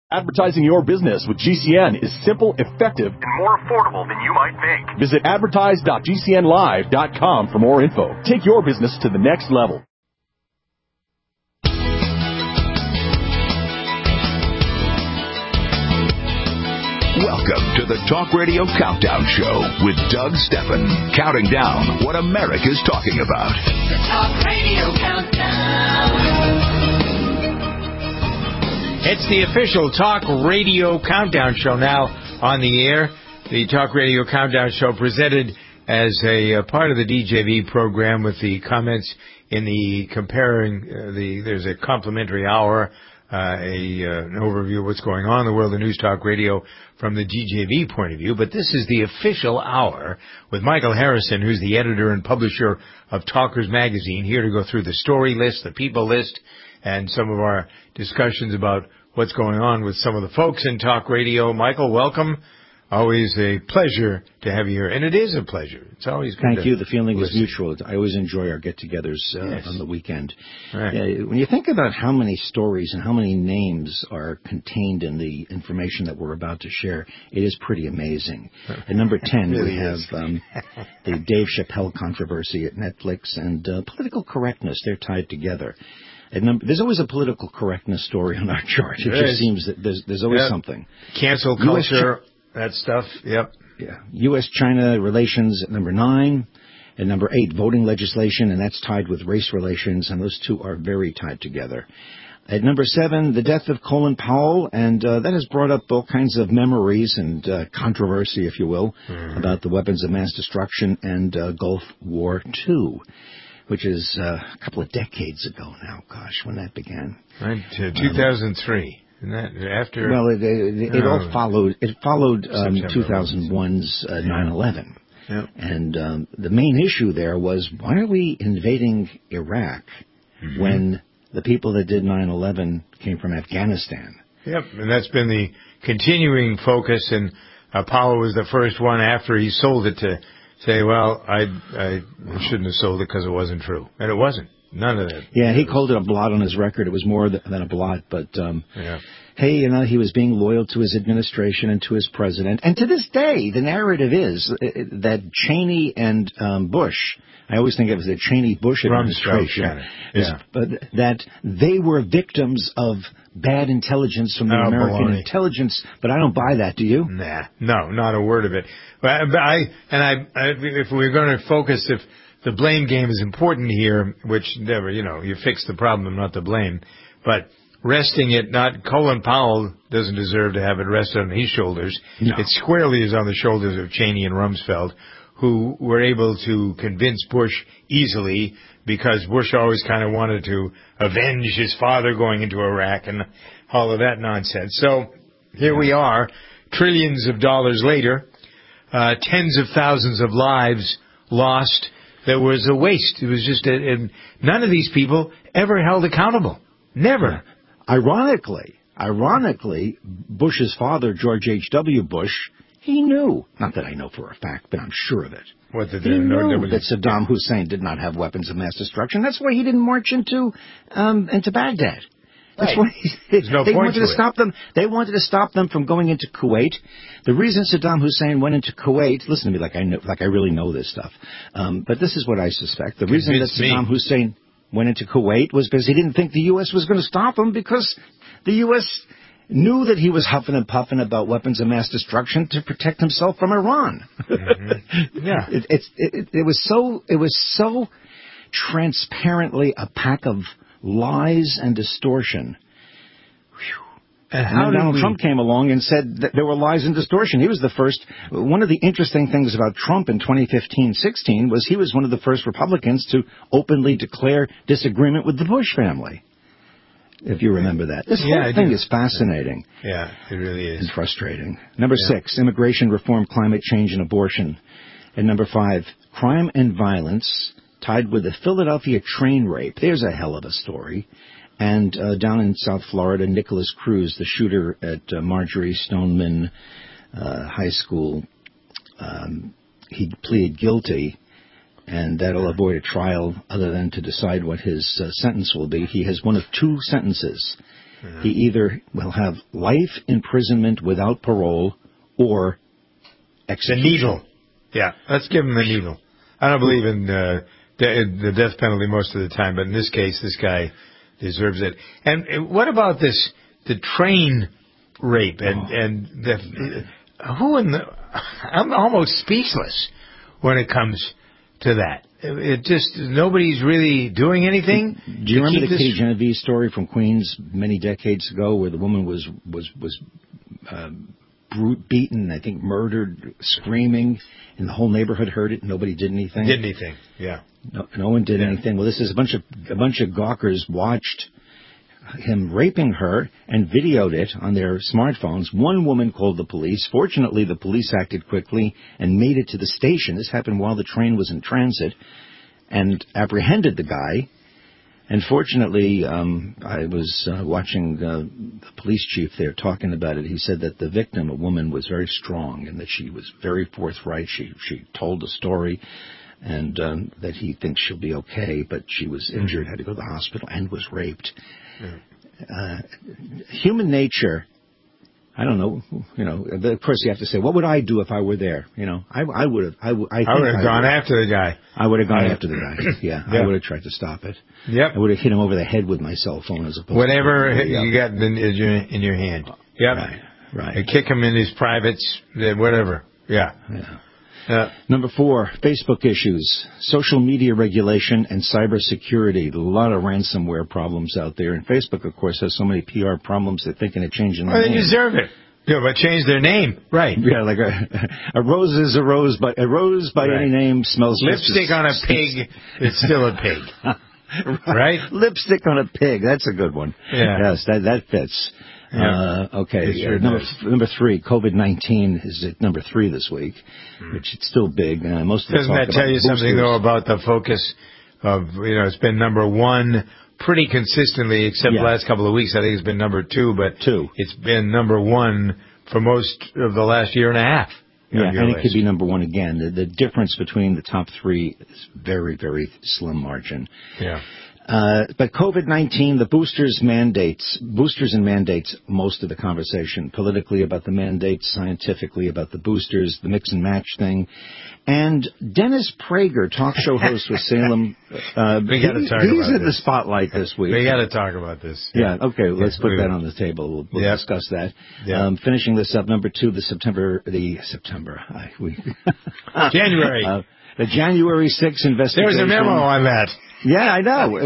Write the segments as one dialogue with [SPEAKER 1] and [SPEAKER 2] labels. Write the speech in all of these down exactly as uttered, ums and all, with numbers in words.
[SPEAKER 1] Advertising your business with G C N is simple, effective, and more affordable than you might think. Visit advertise dot g c n live dot com for more info. Take your business to the next level.
[SPEAKER 2] Welcome to the Talk Radio Countdown Show with Doug Steffen, counting down what America's talking about.
[SPEAKER 3] The Talk Radio Countdown.
[SPEAKER 4] It's the official Talk Radio Countdown Show now on the air. The Talk Radio Countdown Show presented as a, a part of the D J V program with the comments in the comparing, uh, the there's a complimentary hour, uh, a uh, an overview of what's going on in the world of News Talk Radio from the D J V point of view. But this is the official hour with Michael Harrison, who's the editor and publisher of Talkers Magazine, here to go through the story list, the people list, and some of our discussions about what's going on with some of the folks in Talk Radio. Michael, welcome. Always a pleasure to have you here. And it is a pleasure. It's always good.
[SPEAKER 5] Thank
[SPEAKER 4] to
[SPEAKER 5] you. The feeling
[SPEAKER 4] listen.
[SPEAKER 5] is mutual. I always enjoy our get-togethers uh,
[SPEAKER 4] yes.
[SPEAKER 5] on the weekend.
[SPEAKER 4] Right.
[SPEAKER 5] Uh, when you think about how many stories and how many names are contained in the information that we're about to share, it is pretty amazing. At number ten,
[SPEAKER 4] really
[SPEAKER 5] we have
[SPEAKER 4] is.
[SPEAKER 5] um, the Dave Chappelle controversy at Netflix and uh, political correctness. They're tied together. Number, there's always a political correctness story on our chart. It
[SPEAKER 4] there
[SPEAKER 5] just
[SPEAKER 4] is.
[SPEAKER 5] seems that there's, there's always
[SPEAKER 4] yep.
[SPEAKER 5] something.
[SPEAKER 4] Cancel culture, that stuff. Yep.
[SPEAKER 5] Yeah. U S China relations at number nine. At number eight, voting legislation, and that's tied with race relations, and those two are very tied together. At number seven, the death of Colin Powell, and uh, that has brought up all kinds of memories and uh, controversy, if you will, mm-hmm. about the weapons of mass destruction and uh, Gulf War Two. Which is uh, a couple of decades ago now. Gosh, when that began.
[SPEAKER 4] Right, uh, two thousand three. Um, Isn't that after?
[SPEAKER 5] Well, it, it, it
[SPEAKER 4] oh,
[SPEAKER 5] all followed. It followed um, two thousand one's uh,
[SPEAKER 4] yeah.
[SPEAKER 5] nine eleven.
[SPEAKER 4] Yep.
[SPEAKER 5] And um, the main issue there was, why are we invading Iraq mm-hmm. when the people that did nine eleven came from Afghanistan?
[SPEAKER 4] Yep, and that's been the continuing focus, and Apollo was the first one after he sold it to say, well, I I shouldn't have sold it because it wasn't true. And it wasn't. None of that.
[SPEAKER 5] Yeah, he called it a blot on his record. It was more than a blot. But, um,
[SPEAKER 4] yeah.
[SPEAKER 5] hey, you know, he was being loyal to his administration and to his president. And to this day, the narrative is that Cheney and um, Bush, I always think of it as the Cheney-Bush administration,
[SPEAKER 4] Rumsfeld, yeah.
[SPEAKER 5] but that they were victims of bad intelligence from the
[SPEAKER 4] oh,
[SPEAKER 5] American
[SPEAKER 4] baloney.
[SPEAKER 5] intelligence. But I don't buy that. Do you?
[SPEAKER 4] Nah, no, not a word of it. But, but I and I, I, if we're going to focus, if the blame game is important here, which never, you know, you fix the problem, not the blame, but resting it, not Colin Powell doesn't deserve to have it rested on his shoulders.
[SPEAKER 5] No.
[SPEAKER 4] It squarely is on the shoulders of Cheney and Rumsfeld, who were able to convince Bush easily, because Bush always kind of wanted to avenge his father going into Iraq and all of that nonsense. So here we are, trillions of dollars later, uh, tens of thousands of lives lost. There was a waste. It was just a, a, none of these people ever held accountable. Never.
[SPEAKER 5] Ironically, ironically, Bush's father, George H W. Bush, he knew, not that I know for a fact, but I'm sure of it.
[SPEAKER 4] What did
[SPEAKER 5] he
[SPEAKER 4] they know?
[SPEAKER 5] knew that Saddam Hussein did not have weapons of mass destruction. That's why he didn't march into um, into Baghdad. That's
[SPEAKER 4] right.
[SPEAKER 5] why he,
[SPEAKER 4] There's no
[SPEAKER 5] they
[SPEAKER 4] point
[SPEAKER 5] wanted
[SPEAKER 4] to
[SPEAKER 5] to
[SPEAKER 4] it.
[SPEAKER 5] stop them. They wanted to stop them from going into Kuwait. The reason Saddam Hussein went into Kuwait, listen to me like I know, like I really know this stuff. Um, but this is what I suspect. The
[SPEAKER 4] Convince
[SPEAKER 5] reason that Saddam
[SPEAKER 4] me.
[SPEAKER 5] Hussein went into Kuwait was because he didn't think the U S was going to stop him, because the U S knew that he was huffing and puffing about weapons of mass destruction to protect himself from Iran.
[SPEAKER 4] Mm-hmm. Yeah,
[SPEAKER 5] it, it's it, it was so it was so transparently a pack of lies and distortion. Whew.
[SPEAKER 4] And
[SPEAKER 5] And
[SPEAKER 4] how
[SPEAKER 5] then
[SPEAKER 4] did
[SPEAKER 5] Donald
[SPEAKER 4] we...
[SPEAKER 5] Trump came along and said that there were lies and distortion. He was the first. One of the interesting things about Trump in twenty fifteen sixteen was he was one of the first Republicans to openly declare disagreement with the Bush family. If you remember that. This
[SPEAKER 4] Yeah,
[SPEAKER 5] whole
[SPEAKER 4] I
[SPEAKER 5] thing
[SPEAKER 4] do.
[SPEAKER 5] is fascinating.
[SPEAKER 4] Yeah, it really is.
[SPEAKER 5] And frustrating. Number
[SPEAKER 4] Yeah.
[SPEAKER 5] six, immigration reform, climate change, and abortion. And number five, crime and violence tied with the Philadelphia train rape. There's a hell of a story. And uh, down in South Florida, Nicholas Cruz, the shooter at uh, Marjorie Stoneman uh, High School, um, he pleaded guilty, and that'll avoid a trial other than to decide what his uh, sentence will be. He has one of two sentences. Mm-hmm. He either will have life imprisonment without parole or execution.
[SPEAKER 4] The needle. Yeah, let's give him the needle. I don't believe in uh, the, the death penalty most of the time, but in this case, this guy deserves it. And what about this, the train rape? And, oh. and the, who in the... I'm almost speechless when it comes to that. It just, nobody's really doing anything.
[SPEAKER 5] Do you remember the Katie Genevieve story from Queens many decades ago where the woman was, was, was, uh, brute beaten, I think murdered, screaming, and the whole neighborhood heard it and nobody did anything?
[SPEAKER 4] Did anything, yeah.
[SPEAKER 5] No, no one did yeah. anything. Well, this is a bunch of, a bunch of gawkers watched him raping her and videoed it on their smartphones. One woman called the police. Fortunately, the police acted quickly and made it to the station. This happened while the train was in transit, and apprehended the guy. And fortunately, um, I was uh, watching uh, the police chief there talking about it. He said that the victim, a woman, was very strong and that she was very forthright. She she told the story, and um, that he thinks she'll be okay, but she was injured, mm-hmm. had to go to the hospital, and was raped. Uh, human nature, I don't know, you know, of course you have to say, what would I do if I were there? You know, I, I would have, I, w- I,
[SPEAKER 4] I would have gone after the guy.
[SPEAKER 5] I would have gone I, after the guy. Yeah, yeah. I would have tried to stop it.
[SPEAKER 4] Yep.
[SPEAKER 5] I would have hit him over the head with my cell phone as opposed
[SPEAKER 4] Whatever
[SPEAKER 5] to...
[SPEAKER 4] Whatever you got in, in, your, in your hand. Yep.
[SPEAKER 5] Right, right.
[SPEAKER 4] And kick him in his privates, whatever. Yeah.
[SPEAKER 5] Yeah.
[SPEAKER 4] Uh,
[SPEAKER 5] Number four, Facebook issues, social media regulation, and cybersecurity. A lot of ransomware problems out there. And Facebook, of course, has so many P R problems they're thinking of changing their
[SPEAKER 4] well,
[SPEAKER 5] name.
[SPEAKER 4] They deserve it. Yeah, but change their name. Right.
[SPEAKER 5] Yeah, like a, a rose is a rose, but a rose by right. any name smells
[SPEAKER 4] Lipstick on a pig is still a pig. Right?
[SPEAKER 5] Lipstick on a pig. That's a good one.
[SPEAKER 4] Yeah.
[SPEAKER 5] Yes, that, that fits. Yeah. Uh, okay, sure uh, number, number three, COVID nineteen is at number three this week, mm. which is still big. Uh, most of
[SPEAKER 4] Doesn't that tell you
[SPEAKER 5] boosters.
[SPEAKER 4] something, though, about the focus of, you know, it's been number one pretty consistently, except yeah. the last couple of weeks. I think it's been number two, but
[SPEAKER 5] two.
[SPEAKER 4] It's been number one for most of the last year and a half.
[SPEAKER 5] Yeah, and
[SPEAKER 4] list.
[SPEAKER 5] It could be number one again. The, the difference between the top three is very, very slim margin.
[SPEAKER 4] Yeah.
[SPEAKER 5] Uh, but COVID nineteen, the boosters mandates, boosters and mandates, most of the conversation, politically about the mandates, scientifically about the boosters, the mix and match thing. And Dennis Prager, talk show host with Salem, uh,
[SPEAKER 4] we gotta
[SPEAKER 5] he,
[SPEAKER 4] talk
[SPEAKER 5] he's
[SPEAKER 4] about
[SPEAKER 5] in
[SPEAKER 4] this.
[SPEAKER 5] the spotlight this week.
[SPEAKER 4] We got to talk about this.
[SPEAKER 5] Yeah, yeah okay, let's
[SPEAKER 4] yeah,
[SPEAKER 5] put
[SPEAKER 4] we
[SPEAKER 5] that
[SPEAKER 4] will.
[SPEAKER 5] on the table. We'll, we'll
[SPEAKER 4] yep.
[SPEAKER 5] discuss that.
[SPEAKER 4] Yep.
[SPEAKER 5] Um, finishing this up, number two, the September, the September, I, we,
[SPEAKER 4] January.
[SPEAKER 5] Uh, the January sixth investigation.
[SPEAKER 4] There's a memo on that.
[SPEAKER 5] Yeah, I know.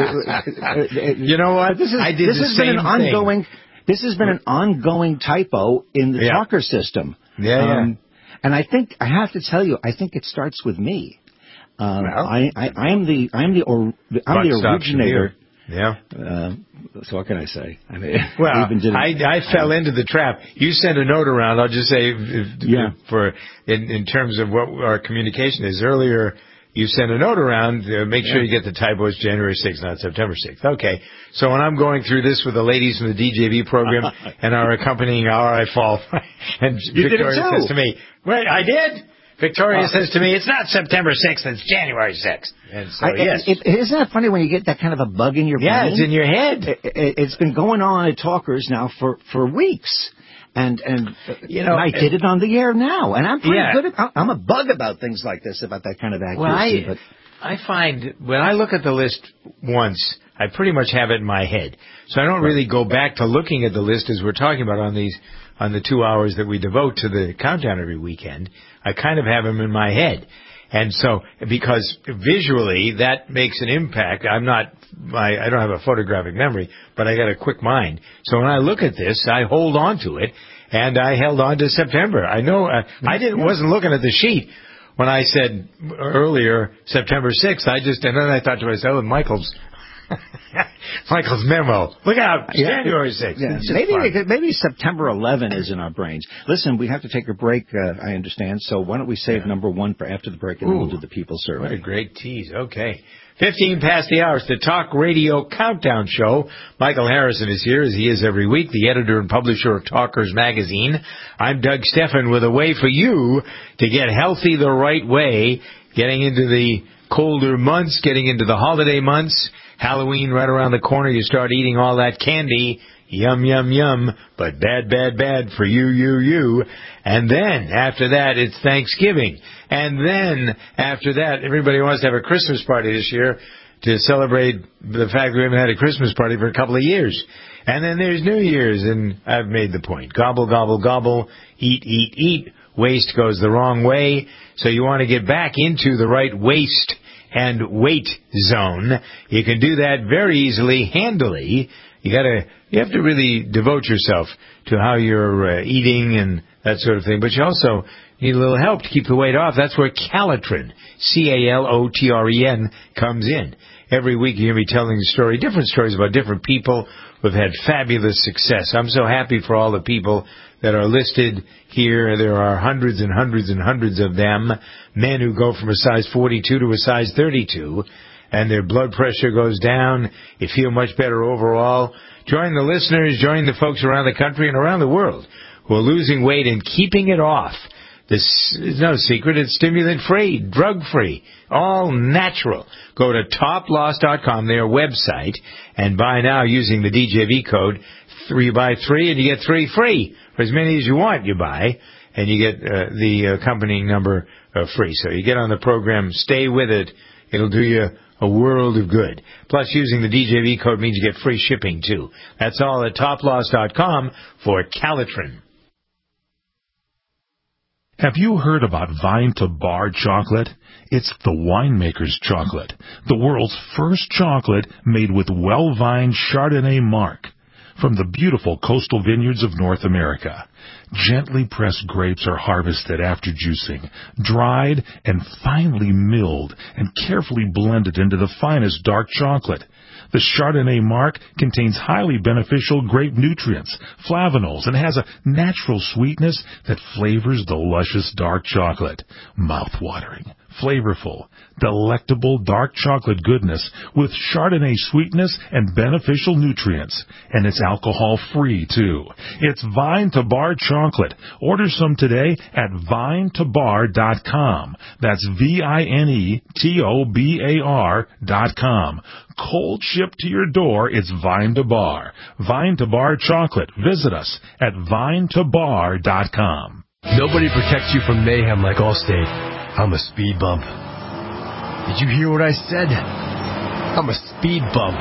[SPEAKER 4] You know what?
[SPEAKER 5] This is
[SPEAKER 4] I did
[SPEAKER 5] this
[SPEAKER 4] the
[SPEAKER 5] has
[SPEAKER 4] same
[SPEAKER 5] been an
[SPEAKER 4] thing.
[SPEAKER 5] ongoing. This has been an ongoing typo in the
[SPEAKER 4] yeah.
[SPEAKER 5] talker system.
[SPEAKER 4] Yeah,
[SPEAKER 5] um, yeah. And I think I have to tell you, I think it starts with me. Um,
[SPEAKER 4] well,
[SPEAKER 5] I, I, I am the I'm the or, I'm the originator.
[SPEAKER 4] Yeah.
[SPEAKER 5] Uh, so what can I say? I mean,
[SPEAKER 4] well,
[SPEAKER 5] I, even did
[SPEAKER 4] I, I fell into the trap. You sent a note around. I'll just say, if,
[SPEAKER 5] yeah.
[SPEAKER 4] for in, in terms of what our communication is earlier. You send a note around, uh, make sure you get the typos January sixth, not September sixth. Okay. So when I'm going through this with the ladies from the D J V program and our accompanying hour, I fall. And
[SPEAKER 5] you
[SPEAKER 4] Victoria says to me, wait, I did? Victoria uh, says to me, it's not September sixth, it's January sixth. And so,
[SPEAKER 5] I,
[SPEAKER 4] yes.
[SPEAKER 5] It, it, isn't that funny when you get that kind of a bug in your
[SPEAKER 4] yeah,
[SPEAKER 5] brain?
[SPEAKER 4] Yeah, it's in your head.
[SPEAKER 5] It, it, it's been going on at Talkers now for, for weeks. And, and, you know, I did it on the air now. And I'm pretty
[SPEAKER 4] yeah.
[SPEAKER 5] good at, I'm a bug about things like this, about that kind of accuracy.
[SPEAKER 4] Well, I,
[SPEAKER 5] but
[SPEAKER 4] I find when I look at the list once, I pretty much have it in my head. So I don't really go back to looking at the list as we're talking about on these, on the two hours that we devote to the countdown every weekend. I kind of have them in my head. And so, because visually that makes an impact, I'm not, I, I don't have a photographic memory, but I got a quick mind. So when I look at this, I hold on to it, and I held on to September. I know, uh, I didn't, wasn't looking at the sheet when I said earlier September sixth. I just, and then I thought to myself, oh, Michael's, Michael's memo. Look out,
[SPEAKER 5] yeah,
[SPEAKER 4] January sixth.
[SPEAKER 5] Yeah. Maybe maybe September eleventh is in our brains. Listen, we have to take a break, uh, I understand, so why don't we save yeah. number one for after the break, and
[SPEAKER 4] Ooh,
[SPEAKER 5] then we'll do the people survey.
[SPEAKER 4] What a great tease. Okay. fifteen past the hours, the Talk Radio Countdown Show. Michael Harrison is here, as he is every week, the editor and publisher of Talkers Magazine. I'm Doug Steffen with a way for you to get healthy the right way, getting into the colder months, getting into the holiday months. Halloween right around the corner. You start eating all that candy. Yum, yum, yum, but bad, bad, bad for you, you, you. And then, after that, it's Thanksgiving. And then, after that, everybody wants to have a Christmas party this year to celebrate the fact that we haven't had a Christmas party for a couple of years. And then there's New Year's, and I've made the point. Gobble, gobble, gobble, eat, eat, eat. Waste goes the wrong way. So you want to get back into the right waste and weight zone. You can do that very easily, handily. You gotta, you have to really devote yourself to how you're uh, eating and that sort of thing. But you also need a little help to keep the weight off. That's where Calitrin, C A L O T R E N, comes in. Every week you're going to be telling a story, different stories about different people who have had fabulous success. I'm so happy for all the people that are listed here. There are hundreds and hundreds and hundreds of them, men who go from a size forty-two to a size thirty-two, and their blood pressure goes down. You feel much better overall. Join the listeners, join the folks around the country and around the world who are losing weight and keeping it off. This is no secret. It's stimulant-free, drug-free, all natural. Go to top loss dot com, their website, and buy now using the D J V code three by three, and you get three free. For as many as you want, you buy, and you get uh, the accompanying number uh, free. So you get on the program, stay with it. It'll do you a world of good. Plus, using the D J V code means you get free shipping, too. That's all at top loss dot com for Calitrin.
[SPEAKER 6] Have you heard about Vine to Bar chocolate? It's the winemaker's chocolate, the world's first chocolate made with well-vined Chardonnay marc from the beautiful coastal vineyards of North America. Gently pressed grapes are harvested after juicing, dried and finely milled and carefully blended into the finest dark chocolate. The Chardonnay marc contains highly beneficial grape nutrients, flavanols, and has a natural sweetness that flavors the luscious dark chocolate. Mouth-watering, flavorful, delectable dark chocolate goodness with Chardonnay sweetness and beneficial nutrients. And it's alcohol-free, too. It's Vine to Bar chocolate. Order some today at vine to bar dot com. That's V I N E T O B A R dot com. Cold shipped to your door, it's Vine to Bar. Vine to Bar chocolate. Visit us at vine to bar dot com.
[SPEAKER 7] Nobody protects you from mayhem like Allstate. I'm a speed bump. Did you hear what I said? I'm a speed bump.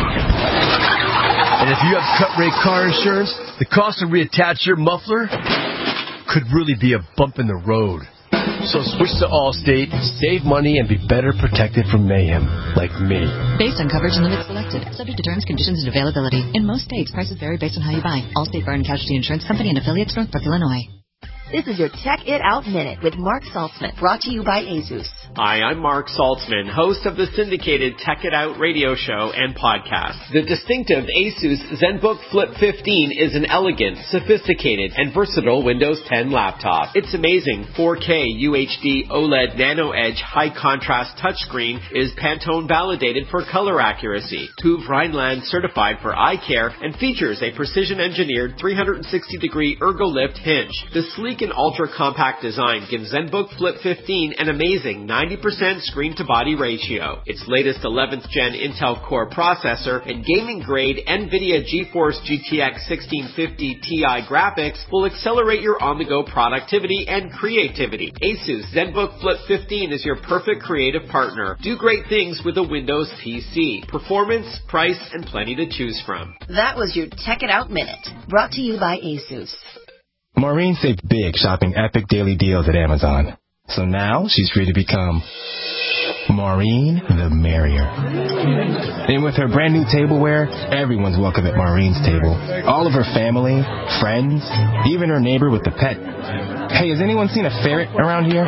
[SPEAKER 7] And if you have cut rate car insurance, the cost to reattach your muffler could really be a bump in the road. So switch to Allstate, save money, and be better protected from mayhem, like me.
[SPEAKER 8] Based on coverage and limits selected, subject to terms, conditions, and availability. In most states, prices vary based on how you buy. Allstate Fire and Casualty Insurance Company and affiliates, Northbrook, Illinois.
[SPEAKER 9] This is your Tech It Out Minute with Mark Saltzman, brought to you by ASUS.
[SPEAKER 10] Hi, I'm Mark Saltzman, host of the syndicated Tech It Out radio show and podcast. The distinctive ASUS ZenBook Flip fifteen is an elegant, sophisticated, and versatile Windows ten laptop. Its amazing four K U H D OLED Nano Edge high-contrast touchscreen is Pantone validated for color accuracy, T U V Rhineland certified for eye care, and features a precision-engineered three hundred sixty degree ergo-lift hinge. The sleek and ultra-compact design gives ZenBook Flip fifteen an amazing ninety percent screen-to-body ratio. Its latest eleventh gen Intel Core processor and gaming-grade NVIDIA GeForce G T X sixteen fifty Ti graphics will accelerate your on-the-go productivity and creativity. ASUS ZenBook Flip fifteen is your perfect creative partner. Do great things with a Windows P C. Performance, price, and plenty to choose from.
[SPEAKER 9] That was your Tech It Out Minute, brought to you by ASUS.
[SPEAKER 7] Maureen saved big shopping epic daily deals at Amazon. So now she's free to become Maureen the Merrier. And with her brand new tableware, everyone's welcome at Maureen's table. All of her family, friends, even her neighbor with the pet. Hey, has anyone seen a ferret around here?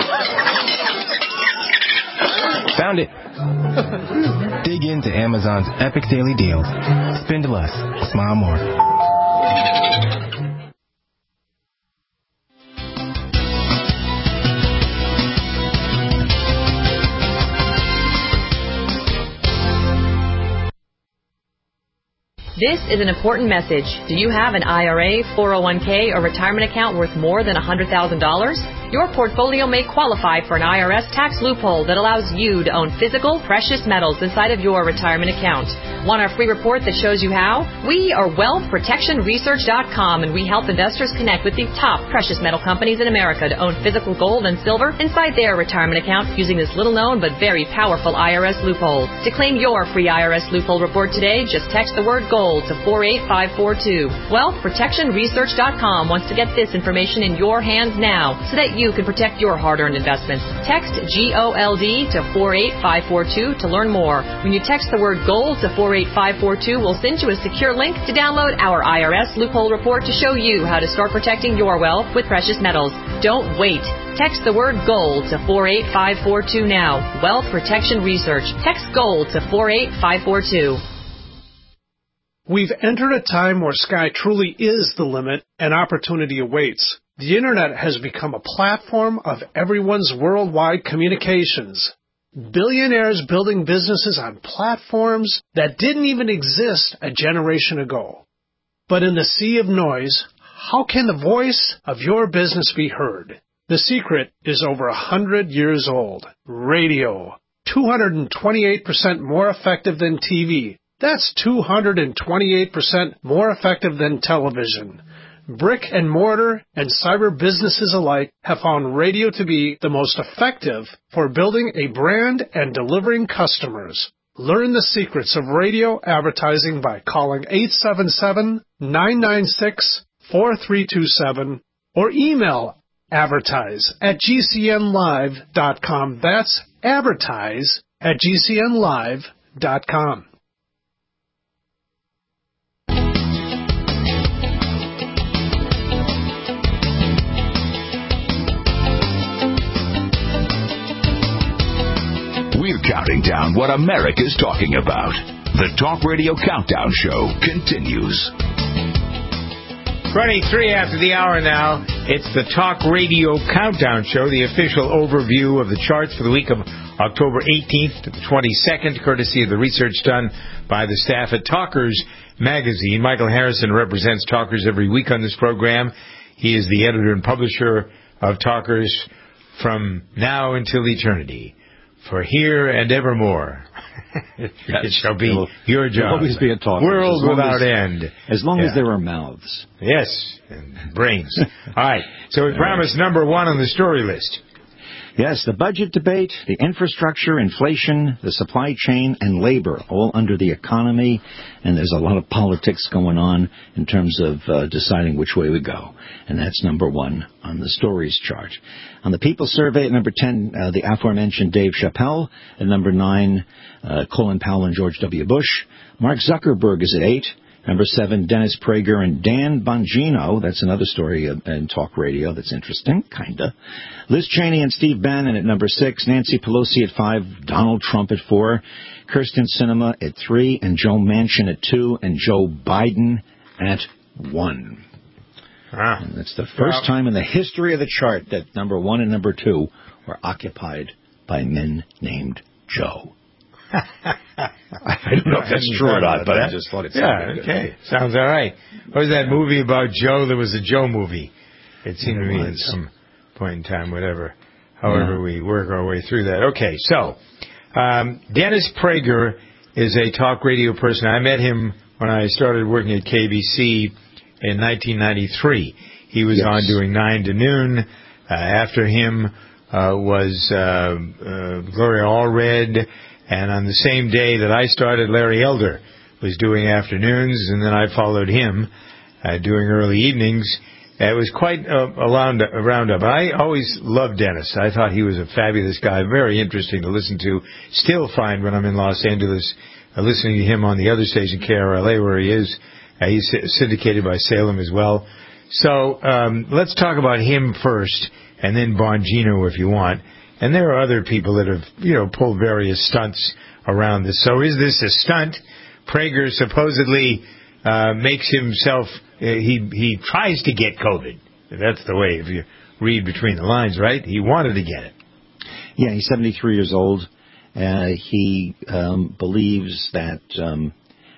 [SPEAKER 7] Found it. Dig into Amazon's epic daily deals. Spend less, smile more.
[SPEAKER 11] This is an important message. Do you have an I R A, four oh one k, or retirement account worth more than one hundred thousand dollars? Your portfolio may qualify for an I R S tax loophole that allows you to own physical, precious metals inside of your retirement account. Want our free report that shows you how? We are wealth protection research dot com, and we help investors connect with the top precious metal companies in America to own physical gold and silver inside their retirement account using this little-known but very powerful I R S loophole. To claim your free I R S loophole report today, just text the word gold to four eight five four two. wealth protection research dot com wants to get this information in your hands now so that you can protect your hard-earned investments. Text G O L D to four eight five four two to learn more. When you text the word gold to four eight five four two, we'll send you a secure link to download our I R S loophole report to show you how to start protecting your wealth with precious metals. Don't wait. Text the word gold to four eight five four two now. Wealth Protection Research. Text gold to four eight five four two.
[SPEAKER 12] We've entered a time where sky truly is the limit and opportunity awaits. The Internet has become a platform of everyone's worldwide communications. Billionaires building businesses on platforms that didn't even exist a generation ago. But in the sea of noise, how can the voice of your business be heard? The secret is over a hundred years old. Radio. two hundred twenty-eight percent more effective than T V. That's two hundred twenty-eight percent more effective than television. Brick and mortar and cyber businesses alike have found radio to be the most effective for building a brand and delivering customers. Learn the secrets of radio advertising by calling eight seven seven, nine nine six, four three two seven or email advertise at g c n live dot com. That's advertise at g c n live dot com.
[SPEAKER 2] We're counting down what America's talking about. The Talk Radio Countdown Show continues.
[SPEAKER 4] twenty-three after the hour now. It's the Talk Radio Countdown Show, the official overview of the charts for the week of October eighteenth to the twenty-second, courtesy of the research done by the staff at Talkers Magazine. Michael Harrison represents Talkers every week on this program. He is the editor and publisher of Talkers from now until eternity. For here and evermore. It shall be will, your job.
[SPEAKER 5] Always be a talker.
[SPEAKER 4] World without
[SPEAKER 5] as,
[SPEAKER 4] end.
[SPEAKER 5] As long
[SPEAKER 4] yeah.
[SPEAKER 5] as there are mouths.
[SPEAKER 4] Yes, and brains. All right. So we promised number one on the story list.
[SPEAKER 5] Yes, the budget debate, the infrastructure, inflation, the supply chain, and labor, all under the economy. And there's a lot of politics going on in terms of uh, deciding which way we go. And that's number one on the stories chart. On the People Survey, at number ten, uh, the aforementioned Dave Chappelle. At number nine, uh, Colin Powell and George W. Bush. Mark Zuckerberg is at eight. Number seven, Dennis Prager and Dan Bongino. That's another story in talk radio that's interesting, kind of. Liz Cheney and Steve Bannon at number six. Nancy Pelosi at five. Donald Trump at four. Kirsten Sinema at three. And Joe Manchin at two. And Joe Biden at one. Ah. And that's the first well, time in the history of the chart that number one and number two were occupied by men named Joe. I don't know if that's true or not, but I just thought it sounded
[SPEAKER 4] yeah, okay. Good. Sounds all right. What was that movie about Joe? There was a Joe movie. It seemed to me at some point in time, whatever. However, yeah. we work our way through that. Okay, so um, Dennis Prager is a talk radio person. I met him when I started working at K B C in nineteen ninety-three. He was yes. on doing nine to noon. Uh, after him uh, was uh, uh, Gloria Allred. And on the same day that I started, Larry Elder was doing afternoons, and then I followed him uh, doing early evenings. It was quite a, a, round, a roundup. I always loved Dennis. I thought he was a fabulous guy, very interesting to listen to. Still find when I'm in Los Angeles uh, listening to him on the other station, K R L A, where he is. Uh, he's syndicated by Salem as well. So um, let's talk about him first, and then Bongino if you want. And there are other people that have, you know, pulled various stunts around this. So is this a stunt? Prager supposedly uh, makes himself, uh, he he tries to get COVID. That's the way, if you read between the lines, right? He wanted to get it.
[SPEAKER 5] Yeah, he's seventy-three years old. Uh, he um, believes that um,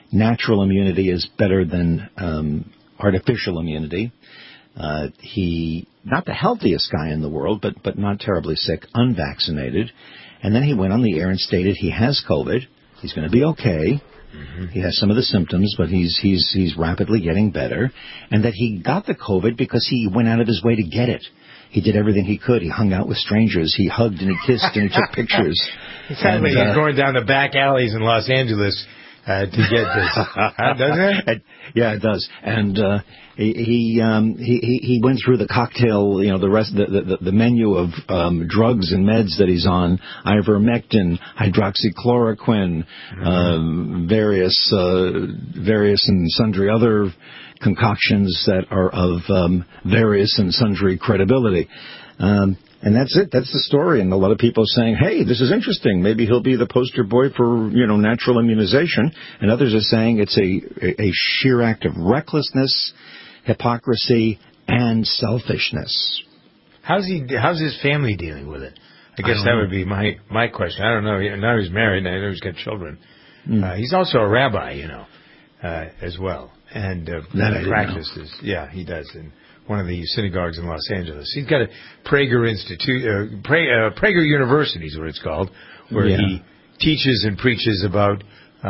[SPEAKER 5] natural immunity is better than um, artificial immunity. Uh, he, not the healthiest guy in the world, but, but not terribly sick, unvaccinated. And then he went on the air and stated he has COVID. He's going to be okay. Mm-hmm. He has some of the symptoms, but he's he's he's rapidly getting better. And that he got the COVID because he went out of his way to get it. He did everything he could. He hung out with strangers. He hugged and he kissed and he took pictures.
[SPEAKER 4] It sounds like he's going down the back alleys in Los Angeles uh, to get this, uh, doesn't it?
[SPEAKER 5] And, yeah, it does. And uh, he he, um, he he went through the cocktail, you know, the rest the the, the menu of um, drugs and meds that he's on: ivermectin, hydroxychloroquine, mm-hmm. um, various uh, various and sundry other concoctions that are of um, various and sundry credibility. Um, and that's it. That's the story. And a lot of people are saying, hey, this is interesting. Maybe he'll be the poster boy for, you know, natural immunization. And others are saying it's a, a sheer act of recklessness, hypocrisy, and selfishness.
[SPEAKER 4] How's he? How's his family dealing with it? I guess I that know. would be my, my question. I don't know. Now he's married. I know he's got children. Mm. Uh, he's also a rabbi, you know, uh, as well. And uh,
[SPEAKER 5] that
[SPEAKER 4] practices. Yeah, he does. In one of the synagogues in Los Angeles. He's got a Prager Institute, uh, pra- uh, Prager University is what it's called, where yeah. he teaches and preaches about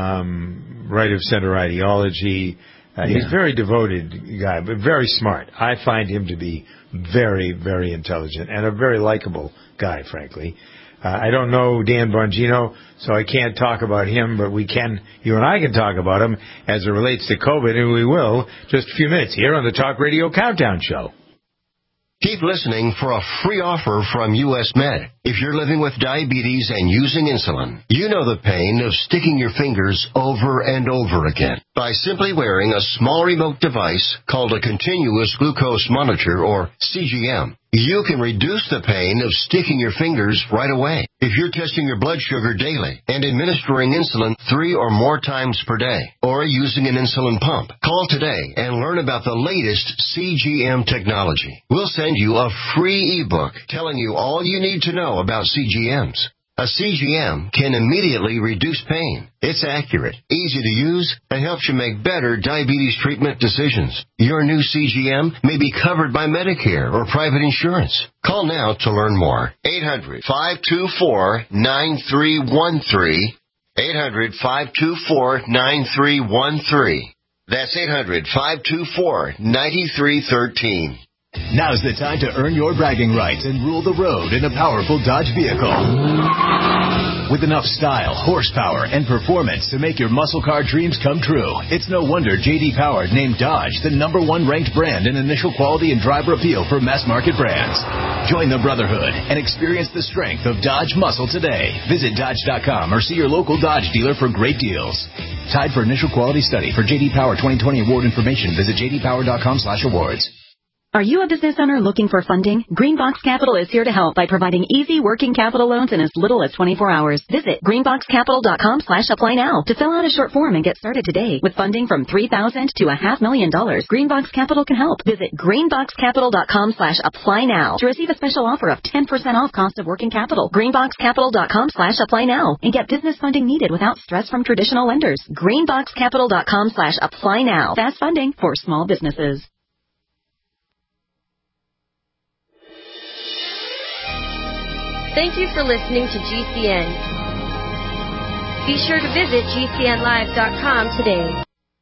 [SPEAKER 4] um, right of center ideology. Uh, yeah. He's a very devoted guy, but very smart. I find him to be very, very intelligent and a very likable guy, frankly. Uh, I don't know Dan Bongino, so I can't talk about him, but we can, you and I can talk about him as it relates to COVID, and we will just a few minutes here on the Talk Radio Countdown Show.
[SPEAKER 13] Keep listening for a free offer from U S Med. If you're living with diabetes and using insulin, you know the pain of sticking your fingers over and over again. By simply wearing a small remote device called a continuous glucose monitor, or C G M, you can reduce the pain of sticking your fingers right away. If you're testing your blood sugar daily and administering insulin three or more times per day, or using an insulin pump, call today and learn about the latest C G M technology. We'll send you a free ebook telling you all you need to know about C G Ms. A C G M can immediately reduce pain. It's accurate, easy to use, and helps you make better diabetes treatment decisions. Your new C G M may be covered by Medicare or private insurance. Call now to learn more. eight hundred, five two four, nine three one three. eight hundred, five two four, nine three one three. That's eight hundred, five two four, nine three one three.
[SPEAKER 2] Now's the time to earn your bragging rights and rule the road in a powerful Dodge vehicle. With enough style, horsepower, and performance to make your muscle car dreams come true, it's no wonder J D Power named Dodge the number one ranked brand in initial quality and driver appeal for mass market brands. Join the brotherhood and experience the strength of Dodge muscle today. Visit Dodge dot com or see your local Dodge dealer for great deals. Tied for initial quality study. For J D Power twenty twenty award information, visit J D power dot com slash awards.
[SPEAKER 14] Are you a business owner looking for funding? Greenbox Capital is here to help by providing easy working capital loans in as little as twenty-four hours. Visit greenbox capital dot com slash apply now to fill out a short form and get started today. With funding from three thousand dollars to a half million dollars, Greenbox Capital can help. Visit greenbox capital dot com slash apply now to receive a special offer of ten percent off cost of working capital. greenbox capital dot com slash apply now and get business funding needed without stress from traditional lenders. greenbox capital dot com slash apply now. Fast funding for small businesses.
[SPEAKER 15] Thank you for listening to G C N. Be sure to visit G C N live dot com today.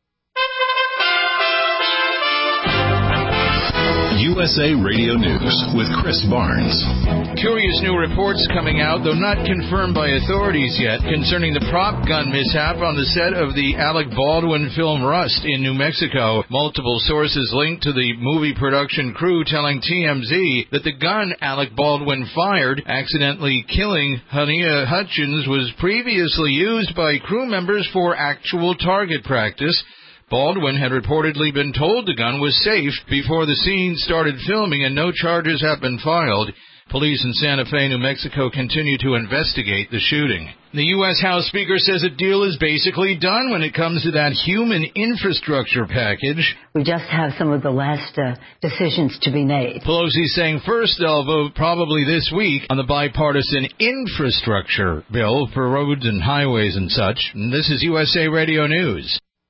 [SPEAKER 2] U S A Radio News with Chris Barnes.
[SPEAKER 16] Curious new reports coming out, though not confirmed by authorities yet, concerning the prop gun mishap on the set of the Alec Baldwin film Rust in New Mexico. Multiple sources linked to the movie production crew telling T M Z that the gun Alec Baldwin fired, accidentally killing Hania Hutchins, was previously used by crew members for actual target practice. Baldwin had reportedly been told the gun was safe before the scene started filming, and no charges have been filed. Police in Santa Fe, New Mexico, continue to investigate the shooting. The U S House Speaker says a deal is basically done when it comes to that human infrastructure package.
[SPEAKER 17] We just have some of the last uh, decisions to be made.
[SPEAKER 16] Pelosi saying first they'll vote probably this week on the bipartisan infrastructure bill for roads and highways and such. And this is U S A Radio News.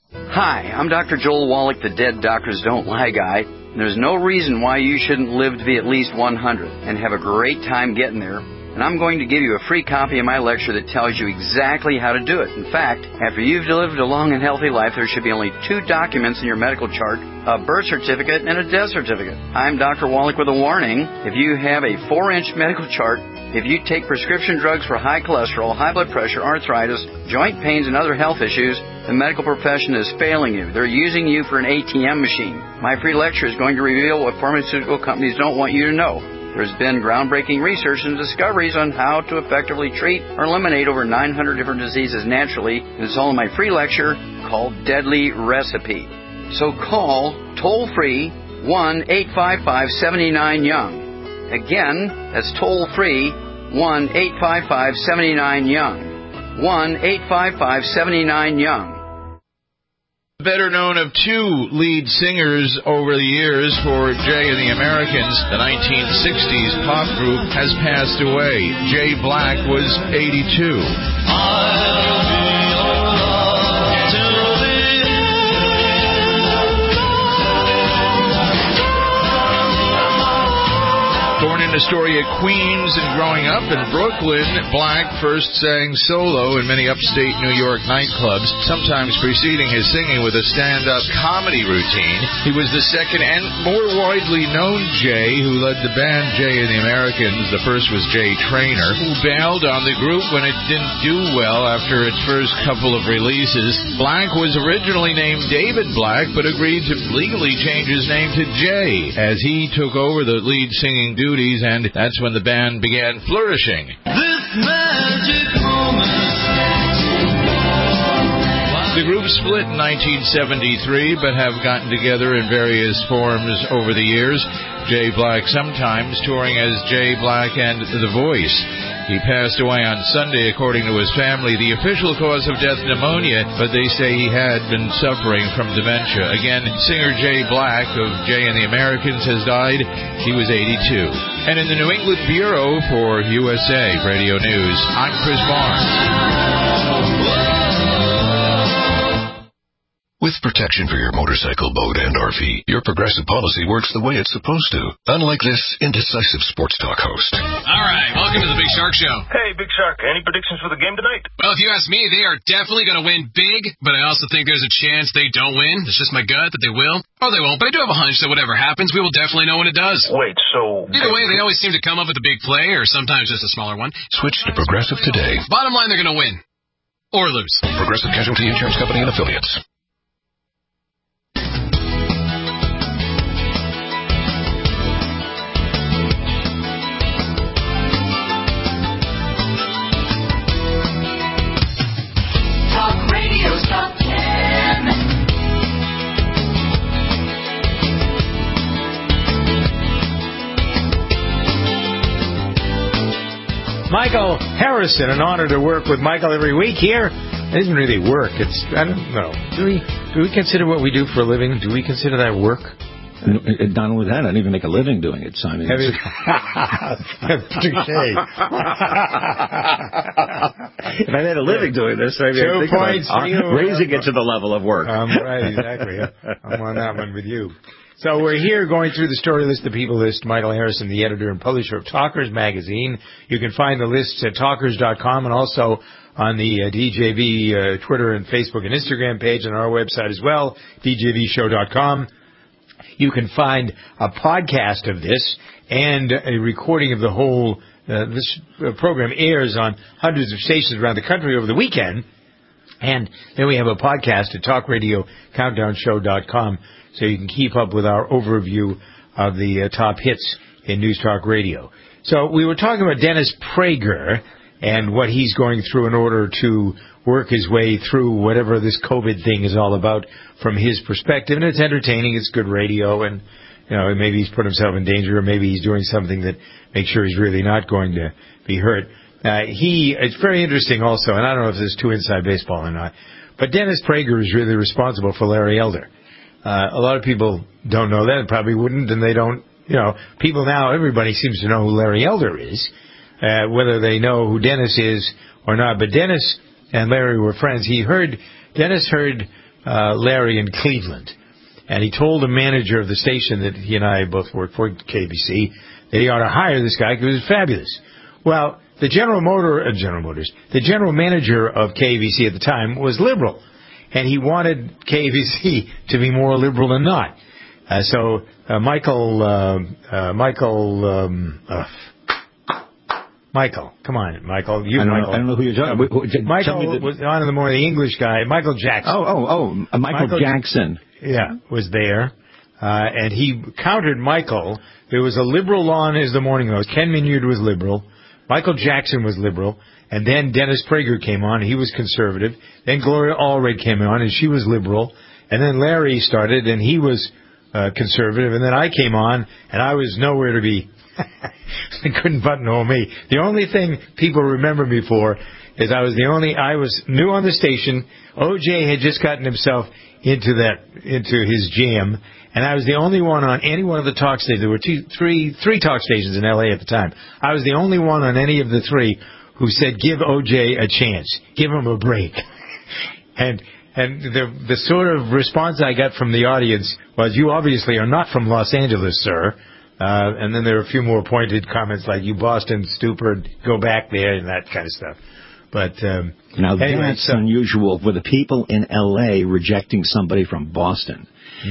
[SPEAKER 18] Hi, I'm Doctor Joel Wallach, the Dead Doctors Don't Lie guy. There's no reason why you shouldn't live to be at least one hundred and have a great time getting there. And I'm going to give you a free copy of my lecture that tells you exactly how to do it. In fact, after you've lived a long and healthy life, there should be only two documents in your medical chart, a birth certificate and a death certificate. I'm Doctor Wallach with a warning. If you have a four-inch medical chart, if you take prescription drugs for high cholesterol, high blood pressure, arthritis, joint pains, and other health issues, the medical profession is failing you. They're using you for an A T M machine. My free lecture is going to reveal what pharmaceutical companies don't want you to know. There's been groundbreaking research and discoveries on how to effectively treat or eliminate over nine hundred different diseases naturally. And it's all in my free lecture called Deadly Recipe. So call toll-free one eight five five, seven nine, young. Again, that's toll-free one eight five five, seven nine, young. one eight five five, seven nine, young.
[SPEAKER 16] Better known of two lead singers over the years for Jay and the Americans, the nineteen sixties pop group has passed away. Jay Black was eighty-two. Born in Astoria, Queens, and growing up in Brooklyn, Black first sang solo in many upstate New York nightclubs, sometimes preceding his singing with a stand-up comedy routine. He was the second and more widely known Jay who led the band Jay and the Americans. The first was Jay Traynor, who bailed on the group when it didn't do well after its first couple of releases. Black was originally named David Black, but agreed to legally change his name to Jay as he took over the lead singing duty. And that's when the band began flourishing. This magic moment. The group split in nineteen seventy-three, but have gotten together in various forms over the years. Jay Black sometimes touring as Jay Black and The Voice. He passed away on Sunday, according to his family. The official cause of death, pneumonia, but they say he had been suffering from dementia. Again, singer Jay Black of Jay and the Americans has died. He was eighty-two. And in the New England Bureau for U S A Radio News, I'm Chris Barnes.
[SPEAKER 19] With protection for your motorcycle, boat, and R V, your Progressive policy works the way it's supposed to. Unlike this indecisive sports talk host.
[SPEAKER 20] All right, welcome to the Big Shark Show.
[SPEAKER 21] Hey, Big Shark, any predictions for the game tonight?
[SPEAKER 20] Well, if you ask me, they are definitely going to win big, but I also think there's a chance they don't win. It's just my gut that they will. Or they won't, but I do have a hunch that whatever happens, we will definitely know when it does.
[SPEAKER 21] Wait, so...
[SPEAKER 20] Either way, they always seem to come up with a big play, or sometimes just a smaller one.
[SPEAKER 19] Switch to Progressive today.
[SPEAKER 20] Bottom line, they're going to win. Or lose.
[SPEAKER 19] Progressive Casualty Insurance Company and Affiliates.
[SPEAKER 4] Michael Harrison, an honor to work with Michael every week here. It isn't really work. It's, I don't know. Do we, do we consider what we do for a living, do we consider that work?
[SPEAKER 5] Not only that, I don't even make a living doing it, Simon.
[SPEAKER 4] Have you...
[SPEAKER 5] If I made a living doing this, maybe
[SPEAKER 4] Two
[SPEAKER 5] I'd think
[SPEAKER 4] points
[SPEAKER 5] about
[SPEAKER 4] for you.
[SPEAKER 5] raising it to the level of work.
[SPEAKER 4] Um, right, exactly. I'm on that one with you. So we're here going through the story list, the people list. Michael Harrison, the editor and publisher of Talkers Magazine. You can find the lists at talkers dot com and also on the uh, D J V uh, Twitter and Facebook and Instagram page and our website as well, D J V show dot com. You can find a podcast of this and a recording of the whole. Uh, this uh, program airs on hundreds of stations around the country over the weekend. And then we have a podcast at talk radio countdown show dot com, so you can keep up with our overview of the uh, top hits in News Talk Radio. So we were talking about Dennis Prager and what he's going through in order to work his way through whatever this COVID thing is all about from his perspective. And it's entertaining, it's good radio, and you know, maybe he's put himself in danger, or maybe he's doing something that makes sure he's really not going to be hurt. Uh, he, it's very interesting also, and I don't know if this is too inside baseball or not, but Dennis Prager is really responsible for Larry Elder. Uh, a lot of people don't know that, and probably wouldn't, and they don't, you know, people now, everybody seems to know who Larry Elder is, uh, whether they know who Dennis is or not. But Dennis and Larry were friends. He heard, Dennis heard uh, Larry in Cleveland. And he told the manager of the station that he and I both worked for, K B C, that he ought to hire this guy because he was fabulous. Well, the General Motor, uh, General Motors, the general manager of K B C at the time was liberal, and he wanted K B C to be more liberal than not. Uh, so uh, Michael, uh, uh, Michael, um, uh, Michael, come on, Michael. You,
[SPEAKER 5] I don't
[SPEAKER 4] Michael.
[SPEAKER 5] know, I don't know who you're talking about.
[SPEAKER 4] Uh, Michael the, was on in the morning, the English guy, Michael Jackson.
[SPEAKER 5] Oh, oh, oh, uh, Michael, Michael Jackson.
[SPEAKER 4] Yeah, was there. Uh, and he countered Michael. There was a liberal on as the morning host. Ken Minyard was liberal. Michael Jackson was liberal. And then Dennis Prager came on. He was conservative. Then Gloria Allred came on, and she was liberal. And then Larry started, and he was uh, conservative. And then I came on, and I was nowhere to be. They couldn't buttonhole me. The only thing people remember me for is I was the only, I was new on the station. O J had just gotten himself into that, into his jam, and I was the only one on any one of the talk stations. There were two, three, three talk stations in L A at the time. I was the only one on any of the three who said, give O J a chance. Give him a break. and, and the, the sort of response I got from the audience was, you obviously are not from Los Angeles, sir. Uh, and then there were a few more pointed comments like, you Boston stupid, go back there, and that kind of stuff. But um,
[SPEAKER 5] now
[SPEAKER 4] anyway,
[SPEAKER 5] that's
[SPEAKER 4] so,
[SPEAKER 5] unusual for the people in L A rejecting somebody from Boston.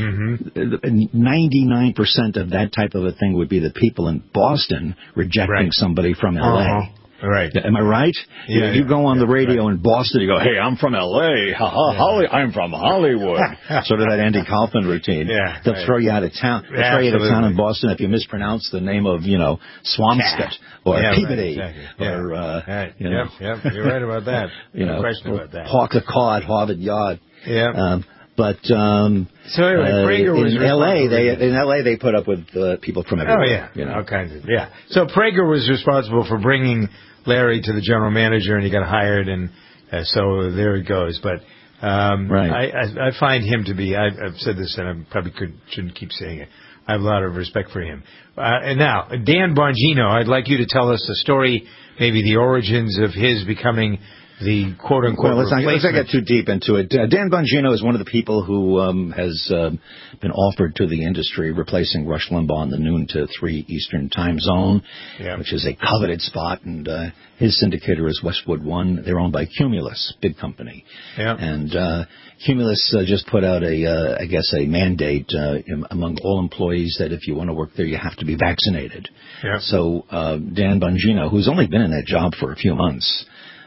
[SPEAKER 4] Mm-hmm.
[SPEAKER 5] ninety-nine percent of that type of a thing would be the people in Boston rejecting
[SPEAKER 4] right.
[SPEAKER 5] somebody from L A.
[SPEAKER 4] Uh-huh. Right.
[SPEAKER 5] Am I right?
[SPEAKER 4] Yeah,
[SPEAKER 5] you, you
[SPEAKER 4] yeah,
[SPEAKER 5] go on
[SPEAKER 4] yeah,
[SPEAKER 5] the radio
[SPEAKER 4] right.
[SPEAKER 5] in Boston, you go, hey, I'm from L A. Ha, ha,
[SPEAKER 4] yeah.
[SPEAKER 5] Holly, I'm from Hollywood. Sort of that Andy Kaufman routine.
[SPEAKER 4] Yeah,
[SPEAKER 5] They'll
[SPEAKER 4] right.
[SPEAKER 5] throw you out of town. They'll
[SPEAKER 4] Yeah,
[SPEAKER 5] throw you out of town
[SPEAKER 4] absolutely.
[SPEAKER 5] in Boston if you mispronounce the name of, you know, Swampscott or
[SPEAKER 4] yeah,
[SPEAKER 5] Peabody.
[SPEAKER 4] Right, exactly. yeah.
[SPEAKER 5] Or, uh,
[SPEAKER 4] right.
[SPEAKER 5] you know,
[SPEAKER 4] Yep, yep. You're right about that.
[SPEAKER 5] You
[SPEAKER 4] no
[SPEAKER 5] know,
[SPEAKER 4] question about that.
[SPEAKER 5] Hawk the Cod, Harvard Yard.
[SPEAKER 4] Yeah.
[SPEAKER 5] Um, but um,
[SPEAKER 4] so anyway,
[SPEAKER 5] uh,
[SPEAKER 4] Prager was
[SPEAKER 5] in L A. They
[SPEAKER 4] responsible-
[SPEAKER 5] in L A they put up with uh, people from everywhere.
[SPEAKER 4] Oh yeah,
[SPEAKER 5] you know,
[SPEAKER 4] all kinds of yeah. So Prager was responsible for bringing Larry to the general manager, and he got hired, and uh, so there it goes. But um,
[SPEAKER 5] right.
[SPEAKER 4] I, I, I find him to be. I've, I've said this, and I probably could, shouldn't keep saying it. I have a lot of respect for him. Uh, and now, Dan Bongino, I'd like you to tell us the story, maybe the origins of his becoming the quote-unquote
[SPEAKER 5] well, let's not, let's not
[SPEAKER 4] replacement.
[SPEAKER 5] get too deep into it. Uh, Dan Bongino is one of the people who um, has uh, been offered to the industry, replacing Rush Limbaugh in the noon to three Eastern time zone,
[SPEAKER 4] yeah.
[SPEAKER 5] which is a coveted spot. And uh, his syndicator is Westwood One. They're owned by Cumulus, big company.
[SPEAKER 4] Yeah.
[SPEAKER 5] And uh, Cumulus uh, just put out a, uh, I guess, a mandate uh, in, among all employees that if you want to work there, you have to be vaccinated.
[SPEAKER 4] Yeah.
[SPEAKER 5] So uh, Dan Bongino, who's only been in that job for a few months,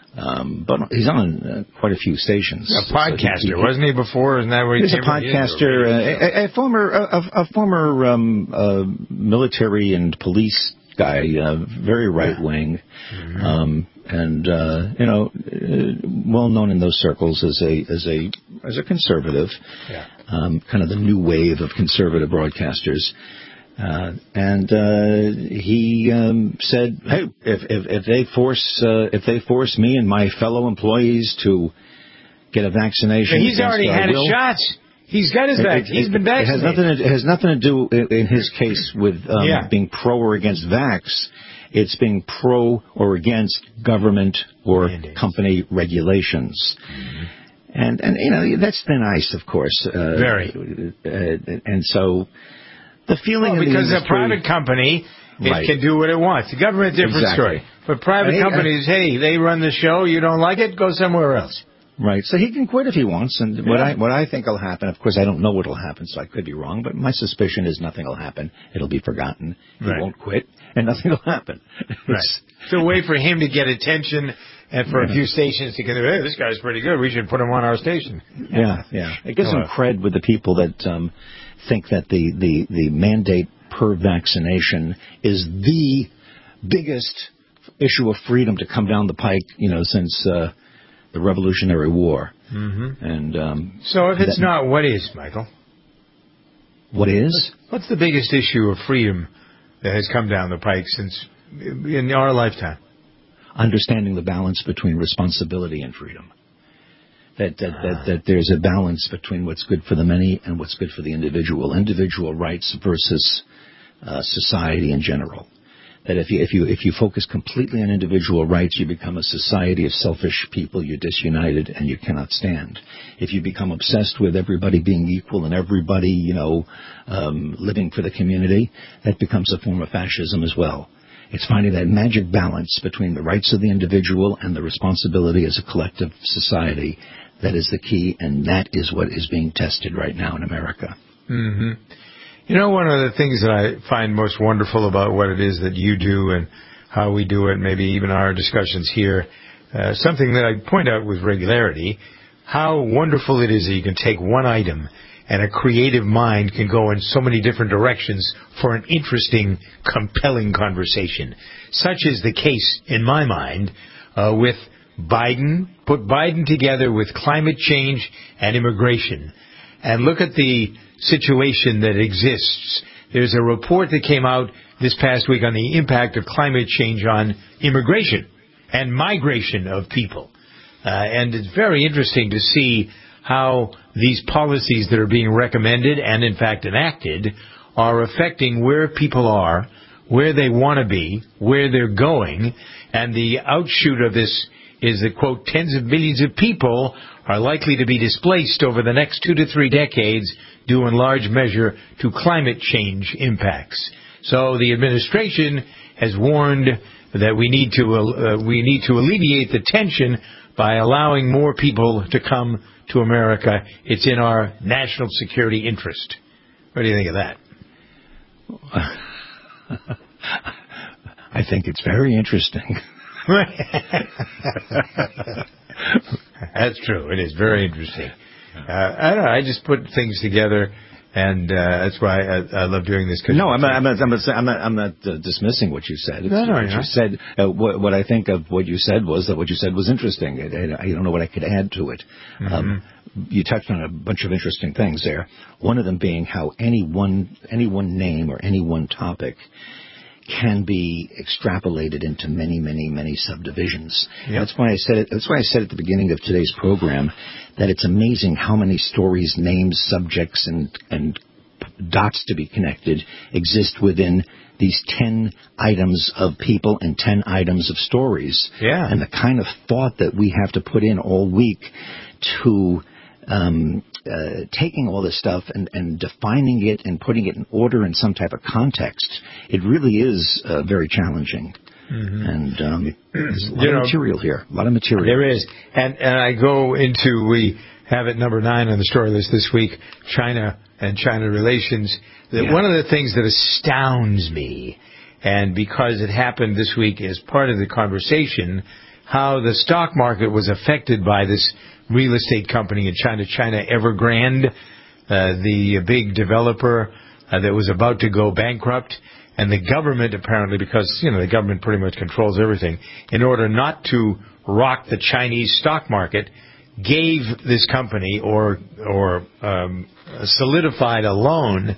[SPEAKER 5] Um, but he's on uh, quite a few stations.
[SPEAKER 4] A podcaster,
[SPEAKER 5] so he, he,
[SPEAKER 4] wasn't he before? Isn't that where he
[SPEAKER 5] He's a
[SPEAKER 4] came from?
[SPEAKER 5] podcaster, uh, a, a former, a, a former um, uh, military and police guy, uh, very right wing, mm-hmm. um, and uh, you know, uh, well known in those circles as a as a as a conservative,
[SPEAKER 4] yeah.
[SPEAKER 5] um, kind of the new wave of conservative broadcasters. Uh, and uh, he um, said, "Hey, if, if, if they force uh, if they force me and my fellow employees to get a vaccination,
[SPEAKER 4] He's already had
[SPEAKER 5] will,
[SPEAKER 4] his shots. He's got his
[SPEAKER 5] it,
[SPEAKER 4] vac.
[SPEAKER 5] it,
[SPEAKER 4] He's been
[SPEAKER 5] it has
[SPEAKER 4] vaccinated.
[SPEAKER 5] nothing. To, it has nothing to do in, in his case with um,
[SPEAKER 4] yeah.
[SPEAKER 5] being pro or against vax. It's being pro or against government or
[SPEAKER 4] Mandates.
[SPEAKER 5] company regulations." Mm-hmm. And and you know that's thin ice, of course. Uh,
[SPEAKER 4] Very.
[SPEAKER 5] Uh, and so. The feeling
[SPEAKER 4] well,
[SPEAKER 5] in the
[SPEAKER 4] because
[SPEAKER 5] industry,
[SPEAKER 4] a private company, it
[SPEAKER 5] right.
[SPEAKER 4] can do what it wants. The government, different
[SPEAKER 5] exactly.
[SPEAKER 4] story. But private
[SPEAKER 5] I,
[SPEAKER 4] companies, I, hey, they run the show. You don't like it, go somewhere else.
[SPEAKER 5] Right. So he can quit if he wants. And
[SPEAKER 4] yeah.
[SPEAKER 5] what I what I think will happen, of course, I don't know what will happen, so I could be wrong. But my suspicion is nothing will happen. It'll be forgotten. He
[SPEAKER 4] right.
[SPEAKER 5] won't quit, and nothing will happen.
[SPEAKER 4] Right. It's a way for him to get attention, and for yeah. a few stations to get, hey, this guy's pretty good. We should put him on our station.
[SPEAKER 5] Yeah, yeah. It gives him cred with the people that um, think that the the the mandate per vaccination is the biggest issue of freedom to come down the pike, you know, since uh, the Revolutionary War.
[SPEAKER 4] Mm-hmm.
[SPEAKER 5] And um,
[SPEAKER 4] so, if it's
[SPEAKER 5] that,
[SPEAKER 4] not, what is, Michael?
[SPEAKER 5] What is?
[SPEAKER 4] What's the biggest issue of freedom that has come down the pike since in our lifetime?
[SPEAKER 5] Understanding the balance between responsibility and freedom. That that, that that there's a balance between what's good for the many and what's good for the individual. Individual rights versus uh, society in general. That if you, if you, if you focus completely on individual rights, you become a society of selfish people, you're disunited, and you cannot stand. If you become obsessed with everybody being equal and everybody, you know, um, living for the community, that becomes a form of fascism as well. It's finding that magic balance between the rights of the individual and the responsibility as a collective society. That is the key, and that is what is being tested right now in America.
[SPEAKER 4] Mm-hmm. You know, one of the things that I find most wonderful about what it is that you do and how we do it, maybe even our discussions here, uh, something that I point out with regularity, how wonderful it is that you can take one item and a creative mind can go in so many different directions for an interesting, compelling conversation. Such is the case, in my mind, uh, with Biden. Put Biden together with climate change and immigration. And look at the situation that exists. There's a report that came out this past week on the impact of climate change on immigration and migration of people. Uh, and it's very interesting to see how these policies that are being recommended and, in fact, enacted are affecting where people are, where they want to be, where they're going. And the outshoot of this is that, quote, tens of millions of people are likely to be displaced over the next two to three decades due in large measure to climate change impacts. So the administration has warned that we need to uh, we need to alleviate the tension by allowing more people to come to America. It's in our national security interest. What do you think of that?
[SPEAKER 5] I think it's very interesting.
[SPEAKER 4] That's true. It is very interesting. Uh, I don't know. I just put things together, and uh, that's why I, I love doing this.
[SPEAKER 5] No, I'm not, I'm not. I'm not. I'm not, I'm not uh, dismissing what you said. It's,
[SPEAKER 4] no, no,
[SPEAKER 5] what you said. Uh, what, what I think of what you said was that what you said was interesting. I, I don't know what I could add to it.
[SPEAKER 4] Mm-hmm.
[SPEAKER 5] Um, you touched on a bunch of interesting things there. One of them being how any one any one name or any one topic can be extrapolated into many, many, many subdivisions. Yep. That's why I said it. That's why I said at the beginning of today's program that it's amazing how many stories, names, subjects, and and dots to be connected exist within these ten items of people and ten items of stories.
[SPEAKER 4] Yeah.
[SPEAKER 5] And the kind of thought that we have to put in all week to um, uh, taking all this stuff and, and defining it and putting it in order in some type of context, it really is uh, very challenging. Mm-hmm. And um, there's a lot
[SPEAKER 4] you
[SPEAKER 5] of
[SPEAKER 4] know,
[SPEAKER 5] material here, a lot of material.
[SPEAKER 4] There is. And, and I go into, we have it number nine on the story list this week, China and China relations. That yeah. One of the things that astounds me, and because it happened this week as part of the conversation, how the stock market was affected by this real estate company in China, China Evergrande, uh, the big developer uh, that was about to go bankrupt. And the government, apparently, because, you know, the government pretty much controls everything, in order not to rock the Chinese stock market, gave this company or or um, solidified a loan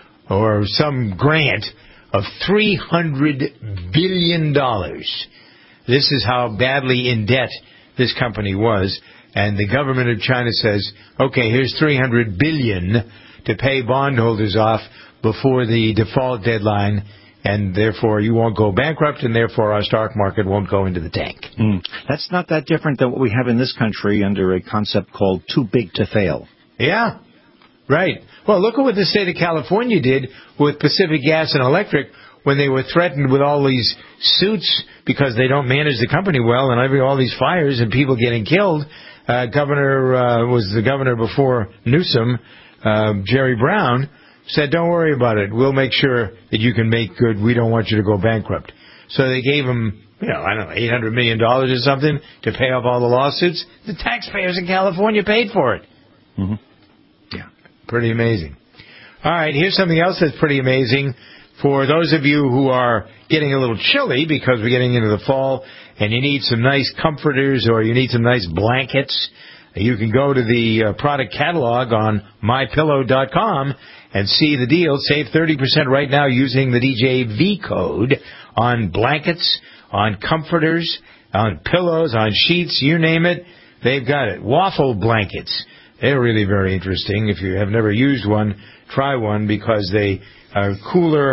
[SPEAKER 4] or some grant of three hundred billion dollars. This is how badly in debt this company was. And the government of China says, okay, here's three hundred billion dollars to pay bondholders off before the default deadline, and therefore you won't go bankrupt, and therefore our stock market won't go into the tank.
[SPEAKER 5] Mm. That's not that different than what we have in this country under a concept called too big to fail.
[SPEAKER 4] Yeah, right. Well, look at what the state of California did with Pacific Gas and Electric when they were threatened with all these suits because they don't manage the company well, and every all these fires and people getting killed. Uh, governor uh, was the governor before Newsom, uh, Jerry Brown, said, don't worry about it. We'll make sure that you can make good. We don't want you to go bankrupt. So they gave him, you know, I don't know, eight hundred million dollars or something to pay off all the lawsuits. The taxpayers in California paid for it.
[SPEAKER 5] Mm-hmm.
[SPEAKER 4] Yeah, pretty amazing. All right, here's something else that's pretty amazing. For those of you who are getting a little chilly because we're getting into the fall and you need some nice comforters or you need some nice blankets, you can go to the uh, product catalog on my pillow dot com and see the deal. Save thirty percent right now using the D J V code on blankets, on comforters, on pillows, on sheets, you name it. They've got it. Waffle blankets. They're really very interesting. If you have never used one, try one because they are cooler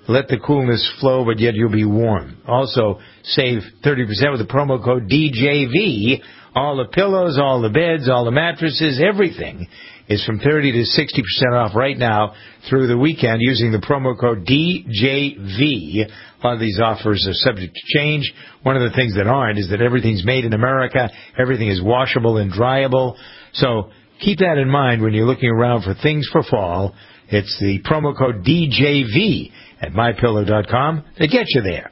[SPEAKER 4] let the coolness flow, but yet you'll be warm. Also, save thirty percent with the promo code D J V. All the pillows, all the beds, all the mattresses, everything is from thirty to sixty percent off right now through the weekend using the promo code D J V. A lot of these offers are subject to change. One of the things that aren't is that everything's made in America. Everything is washable and dryable. So keep that in mind when you're looking around for things for fall. It's the promo code D J V at my pillow dot com to get you there.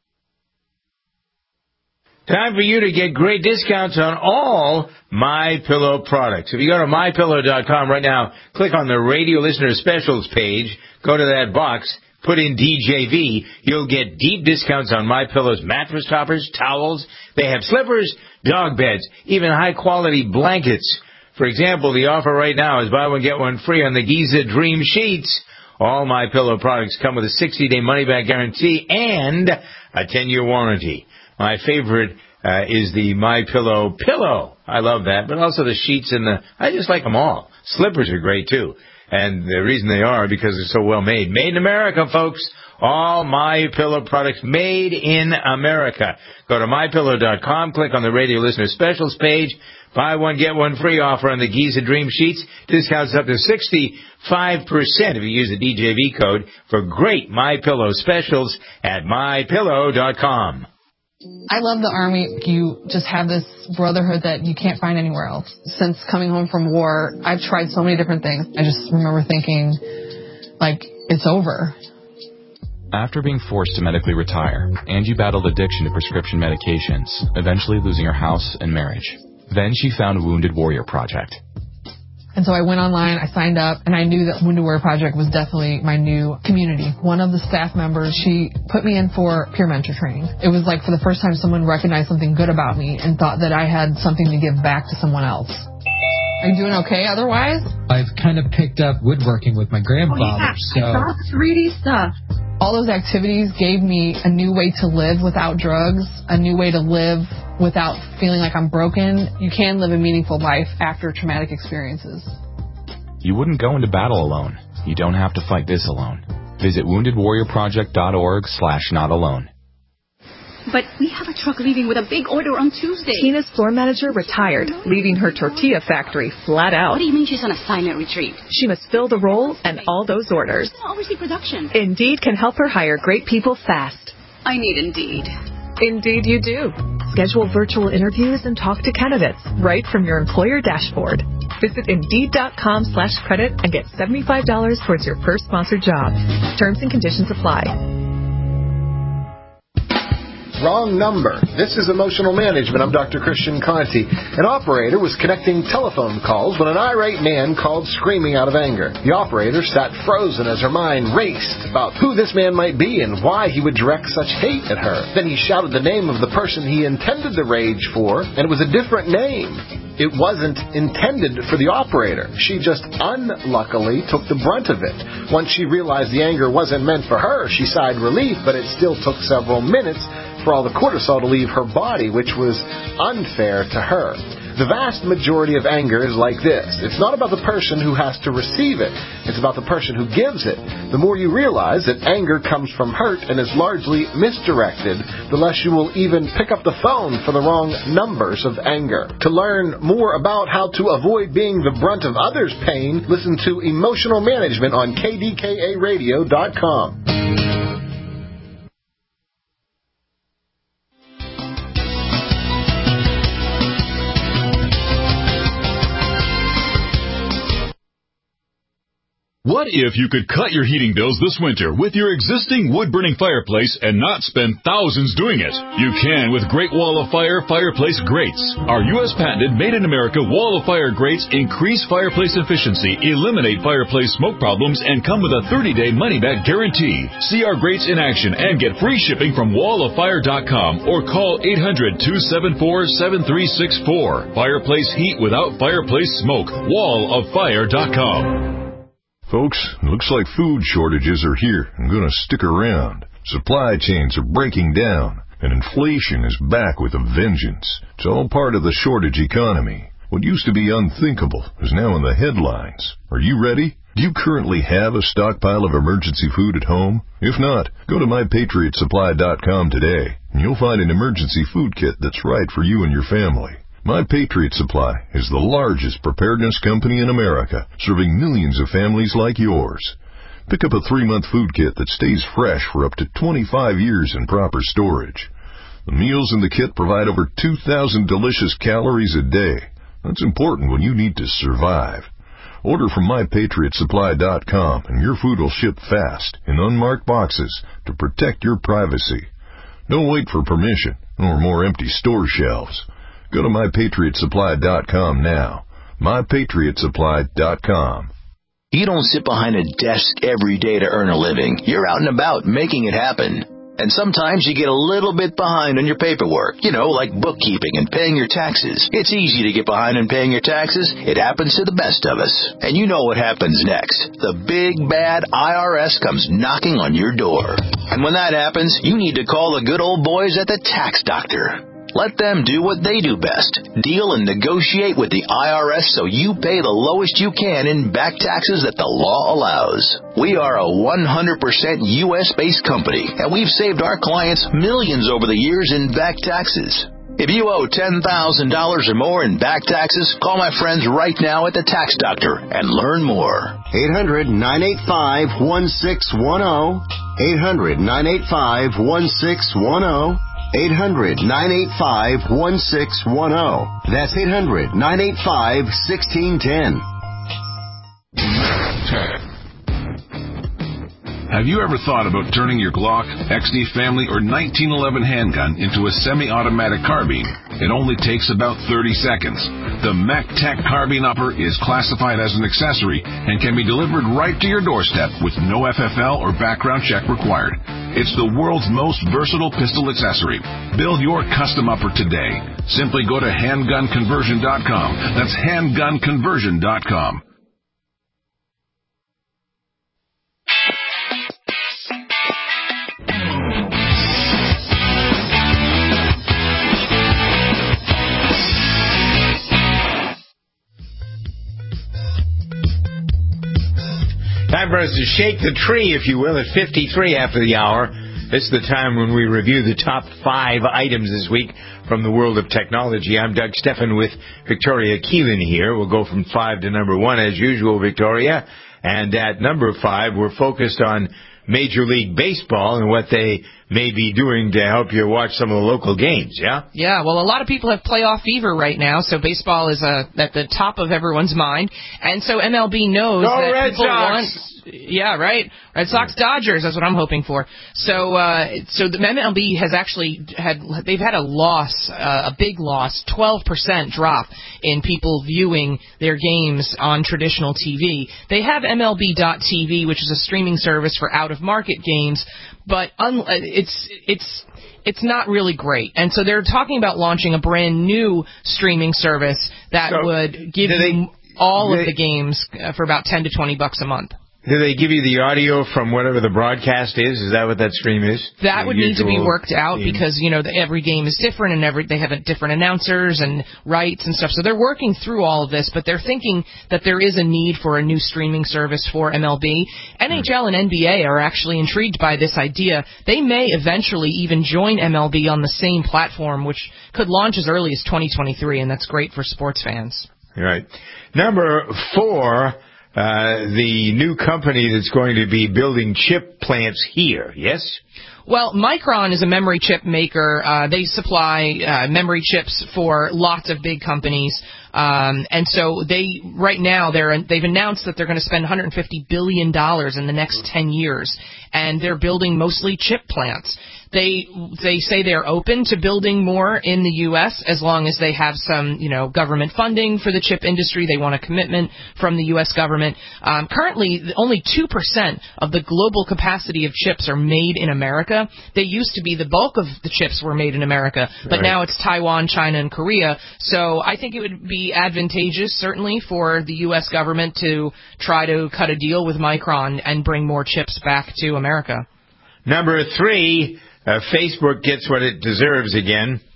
[SPEAKER 4] Time for you to get great discounts on all MyPillow products. If you go to my pillow dot com right now, click on the Radio Listener Specials page, go to that box, put in D J V, you'll get deep discounts on MyPillow's mattress toppers, towels. They have slippers, dog beds, even high-quality blankets. For example, the offer right now is buy one, get one free on the Giza Dream Sheets. All MyPillow products come with a sixty-day money-back guarantee and a ten-year warranty. My favorite uh, is the MyPillow pillow. I love that, but also the sheets and the, I just like them all. Slippers are great, too. And the reason they are because they're so well made. Made in America, folks. All MyPillow products made in America. Go to my pillow dot com, click on the Radio Listener Specials page. Buy one, get one free offer on the Giza Dream Sheets. Discounts up to sixty-five percent if you use the D J V code for great MyPillow specials at my pillow dot com.
[SPEAKER 1] I love the Army. You just have this brotherhood that you can't find anywhere else. Since coming home from war, I've tried so many different things. I just remember thinking, like, it's over.
[SPEAKER 22] After being forced to medically retire, Angie battled addiction to prescription medications, eventually losing her house and marriage. Then she found Wounded Warrior Project.
[SPEAKER 1] And so I went online, I signed up, and I knew that Wounded Warrior Project was definitely my new community. One of the staff members, she put me in for peer mentor training. It was like for the first time someone recognized something good about me and thought that I had something to give back to someone else. Are you doing okay otherwise?
[SPEAKER 23] I've kind of picked up woodworking with my grandfather,
[SPEAKER 1] oh,
[SPEAKER 23] so...
[SPEAKER 1] yeah. three D stuff. All those activities gave me a new way to live without drugs, a new way to live without feeling like I'm broken. You can live a meaningful life after traumatic experiences.
[SPEAKER 22] You wouldn't go into battle alone. You don't have to fight this alone. Visit wounded warrior project dot org slash not alone.
[SPEAKER 24] But we have a truck leaving with a big order on Tuesday.
[SPEAKER 11] Tina's floor manager retired, leaving her tortilla factory flat out.
[SPEAKER 24] What do you mean she's on a silent retreat?
[SPEAKER 11] She must fill the role and all those orders.
[SPEAKER 24] Oversee production.
[SPEAKER 11] Indeed can help her hire great people fast.
[SPEAKER 24] I need Indeed.
[SPEAKER 11] Indeed you do. Schedule virtual interviews and talk to candidates right from your employer dashboard. Visit Indeed.com slash credit and get seventy-five dollars towards your first sponsored job. Terms and conditions apply.
[SPEAKER 25] Wrong number. This is Emotional Management. I'm Doctor Christian Conti. An operator was connecting telephone calls when an irate man called screaming out of anger. The operator sat frozen as her mind raced about who this man might be and why he would direct such hate at her. Then he shouted the name of the person he intended the rage for, and it was a different name. It wasn't intended for the operator. She just unluckily took the brunt of it. Once she realized the anger wasn't meant for her, she sighed relief, but it still took several minutes for all the cortisol to leave her body, which was unfair to her. The vast majority of anger is like this. It's not about the person who has to receive it. It's about the person who gives it. The more you realize that anger comes from hurt and is largely misdirected, the less you will even pick up the phone for the wrong numbers of anger. To learn more about how to avoid being the brunt of others' pain, listen to Emotional Management on K D K A radio dot com.
[SPEAKER 26] What if you could cut your heating bills this winter with your existing wood-burning fireplace and not spend thousands doing it? You can with Great Wall of Fire Fireplace Grates. Our U S patented made-in-America Wall of Fire grates increase fireplace efficiency, eliminate fireplace smoke problems, and come with a thirty-day money-back guarantee. See our grates in action and get free shipping from wall of fire dot com or call eight hundred, two seven four, seven three six four. Fireplace heat without fireplace smoke. wall of fire dot com.
[SPEAKER 19] Folks, looks like food shortages are here and going to stick around. Supply chains are breaking down, and inflation is back with a vengeance. It's all part of the shortage economy. What used to be unthinkable is now in the headlines. Are you ready? Do you currently have a stockpile of emergency food at home? If not, go to my patriot supply dot com today, and you'll find an emergency food kit that's right for you and your family. My Patriot Supply is the largest preparedness company in America, serving millions of families like yours. Pick up a three-month food kit that stays fresh for up to twenty-five years in proper storage. The meals in the kit provide over two thousand delicious calories a day. That's important when you need to survive. Order from my patriot supply dot com, and your food will ship fast in unmarked boxes to protect your privacy. Don't wait for permission or more empty store shelves. Go to my patriot supply dot com now. my patriot supply dot com.
[SPEAKER 3] You don't sit behind a desk every day to earn a living. You're out and about making it happen. And sometimes you get a little bit behind on your paperwork, you know, like bookkeeping and paying your taxes. It's easy to get behind on paying your taxes. It happens to the best of us. And you know what happens next. The big, bad I R S comes knocking on your door. And when that happens, you need to call the good old boys at the Tax Doctor. Let them do what they do best. Deal and negotiate with the I R S so you pay the lowest you can in back taxes that the law allows. We are a one hundred percent U S-based company, and we've saved our clients millions over the years in back taxes. If you owe ten thousand dollars or more in back taxes, call my friends right now at the Tax Doctor and learn more.
[SPEAKER 13] eight hundred, nine eight five, one six one zero. eight hundred, nine eight five, one six one zero. eight hundred, nine eight five, one six one zero. That's eight hundred, nine eight five, one six one zero.
[SPEAKER 6] Have you ever thought about turning your Glock, X D Family, or nineteen eleven handgun into a semi-automatic carbine? It only takes about thirty seconds. The MacTech Carbine Upper is classified as an accessory and can be delivered right to your doorstep with no F F L or background check required. It's the world's most versatile pistol accessory. Build your custom upper today. Simply go to handgun conversion dot com. That's handgun conversion dot com.
[SPEAKER 4] Time for us to shake the tree, if you will, at fifty-three after the hour. This is the time when we review the top five items this week from the world of technology. I'm Doug Steffen with Victoria Keelan here. We'll go from five to number one as usual, Victoria. And at number five, we're focused on Major League Baseball and what they may be doing to help you watch some of the local games, yeah?
[SPEAKER 7] Yeah, well, a lot of people have playoff fever right now, so baseball is uh, at the top of everyone's mind. And so M L B knows
[SPEAKER 4] Go
[SPEAKER 7] that
[SPEAKER 4] Red
[SPEAKER 7] people
[SPEAKER 4] Sox.
[SPEAKER 7] want... Yeah, right. Red Sox, Dodgers. That's what I'm hoping for. So, uh, so the M L B has actually had they've had a loss, uh, a big loss, twelve percent drop in people viewing their games on traditional T V. They have M L B dot T V, which is a streaming service for out of market games, but un- it's it's. It's not really great. And so they're talking about launching a brand new streaming service that
[SPEAKER 4] So,
[SPEAKER 7] would give
[SPEAKER 4] do they-
[SPEAKER 7] you all
[SPEAKER 4] they-
[SPEAKER 7] of the games uh, for about ten to twenty bucks a month.
[SPEAKER 4] Do they give you the audio from whatever the broadcast is? Is that what that stream is?
[SPEAKER 7] That
[SPEAKER 4] The
[SPEAKER 7] would need to be
[SPEAKER 4] usual
[SPEAKER 7] worked out
[SPEAKER 4] game?
[SPEAKER 7] because, you know, the, every game is different and every they have a different announcers and rights and stuff. So they're working through all of this, but they're thinking that there is a need for a new streaming service for M L B. N H L and N B A are actually intrigued by this idea. They may eventually even join M L B on the same platform, which could launch as early as twenty twenty-three, and that's great for sports fans.
[SPEAKER 4] Right. Number four, uh, the new company that's going to be building chip plants here, yes?
[SPEAKER 7] Well, Micron is a memory chip maker. Uh, they supply uh, memory chips for lots of big companies. Um, and so they, right now, they're, they've announced that they're going to spend one hundred fifty billion dollars in the next ten years. And they're building mostly chip plants. They they say they're open to building more in the U S as long as they have some, you know, government funding for the chip industry. They want a commitment from the U S government. Um, currently, only two percent of the global capacity of chips are made in America. They used to be the bulk of the chips were made in America, but
[SPEAKER 4] Right.
[SPEAKER 7] now it's Taiwan, China, and Korea. So I think it would be advantageous, certainly, for the U S government to try to cut a deal with Micron and bring more chips back to America.
[SPEAKER 4] Number three, uh, Facebook gets what it deserves again.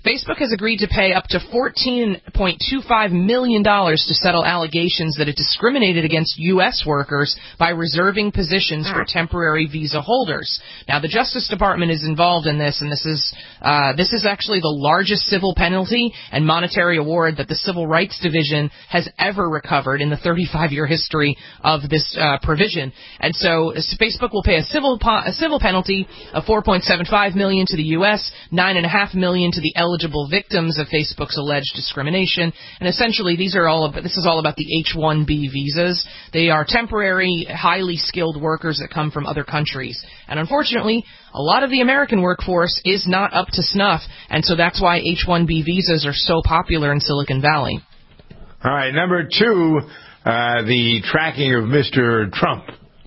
[SPEAKER 7] Facebook has agreed to pay up to fourteen point two five million dollars to settle allegations that it discriminated against U S workers by reserving positions for temporary visa holders. Now, the Justice Department is involved in this, and this is uh, this is actually the largest civil penalty and monetary award that the Civil Rights Division has ever recovered in the thirty-five-year history of this uh, provision. And so Facebook will pay a civil po- a civil penalty of four point seven five million dollars to the U S, nine point five million dollars to the eligible victims of Facebook's alleged discrimination. And essentially, these are all about, this is all about the H one B visas. They are temporary, highly skilled workers that come from other countries. And unfortunately, a lot of the American workforce is not up to snuff, and so that's why H one B visas are so popular in Silicon Valley.
[SPEAKER 4] All right, number two, uh, the tracking of Mister Trump.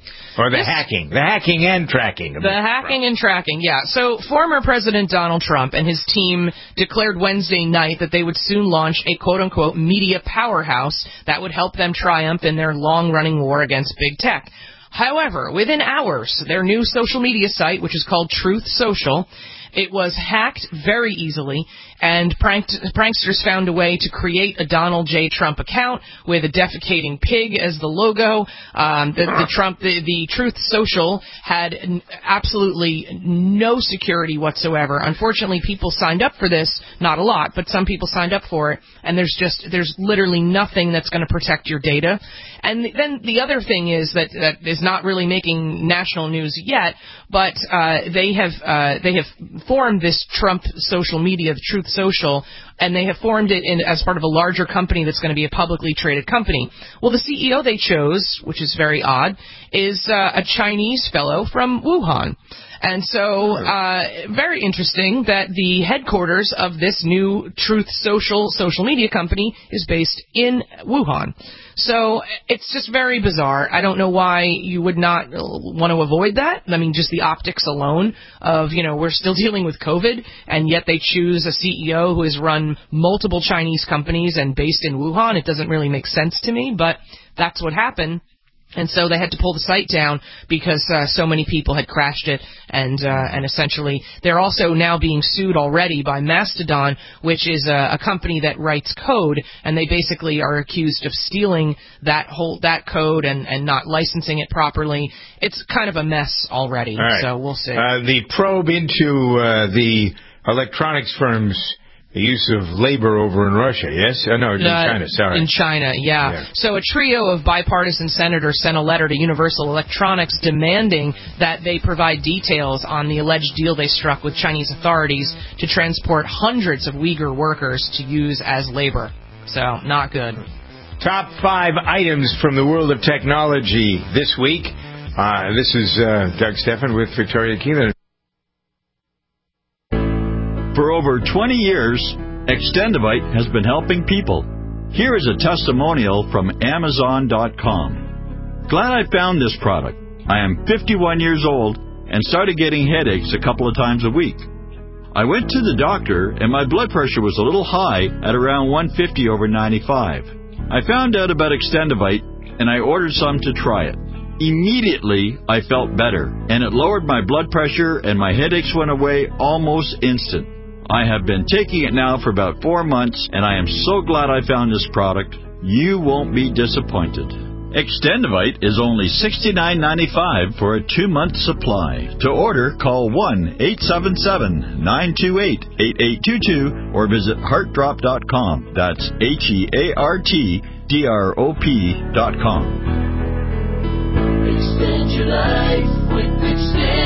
[SPEAKER 4] Or the this, hacking. The hacking and tracking.
[SPEAKER 7] The hacking and tracking, yeah. So former President Donald Trump and his team declared Wednesday night that they would soon launch a quote-unquote media powerhouse that would help them triumph in their long-running war against big tech. However, within hours, their new social media site, which is called Truth Social, it was hacked very easily, and prank- pranksters found a way to create a Donald J. Trump account with a defecating pig as the logo. Um, the, the Trump, the, the Truth Social had n- absolutely no security whatsoever. Unfortunately, people signed up for this, not a lot, but some people signed up for it, and there's just there's literally nothing that's going to protect your data. And then the other thing is that that is not really making national news yet, but uh, they have uh, they have formed this Trump social media, the Truth Social, and they have formed it in, as part of a larger company that's going to be a publicly traded company. Well, the C E O they chose, which is very odd, is uh, a Chinese fellow from Wuhan. And so, uh, very interesting that the headquarters of this new Truth Social social media company is based in Wuhan. So it's just very bizarre. I don't know why you would not want to avoid that. I mean, just the optics alone of, you know, we're still dealing with COVID, and yet they choose a C E O who has run multiple Chinese companies and based in Wuhan. It doesn't really make sense to me, but that's what happened. And so they had to pull the site down because uh, so many people had crashed it, and uh, and essentially they're also now being sued already by Mastodon, which is a, a company that writes code, and they basically are accused of stealing that whole that code and, and not licensing it properly. It's kind of a mess already,
[SPEAKER 4] right.
[SPEAKER 7] So we'll see.
[SPEAKER 4] Uh, the probe into uh, the electronics firms' the use of labor over in Russia, yes? Oh, no, in uh, China, sorry.
[SPEAKER 7] In China, yeah. yeah. So a trio of bipartisan senators sent a letter to Universal Electronics demanding that they provide details on the alleged deal they struck with Chinese authorities to transport hundreds of Uyghur workers to use as labor. So, not good.
[SPEAKER 4] Top five items from the world of technology this week. Uh, this is uh, Doug Stephan with Victoria Keelan.
[SPEAKER 8] For over twenty years, Extendivite has been helping people. Here is a testimonial from Amazon dot com. Glad I found this product. I am fifty-one years old and started getting headaches a couple of times a week. I went to the doctor and my blood pressure was a little high at around one fifty over ninety-five. I found out about Extendivite and I ordered some to try it. Immediately, I felt better, and it lowered my blood pressure and my headaches went away almost instant. I have been taking it now for about four months, and I am so glad I found this product. You won't be disappointed. Extendivite is only sixty-nine ninety-five for a two-month supply. To order, call one eight seven seven, nine two eight, eight eight two two or visit heart drop dot com. That's H E A R T D R O P dot com.
[SPEAKER 9] Extend your life with Extend.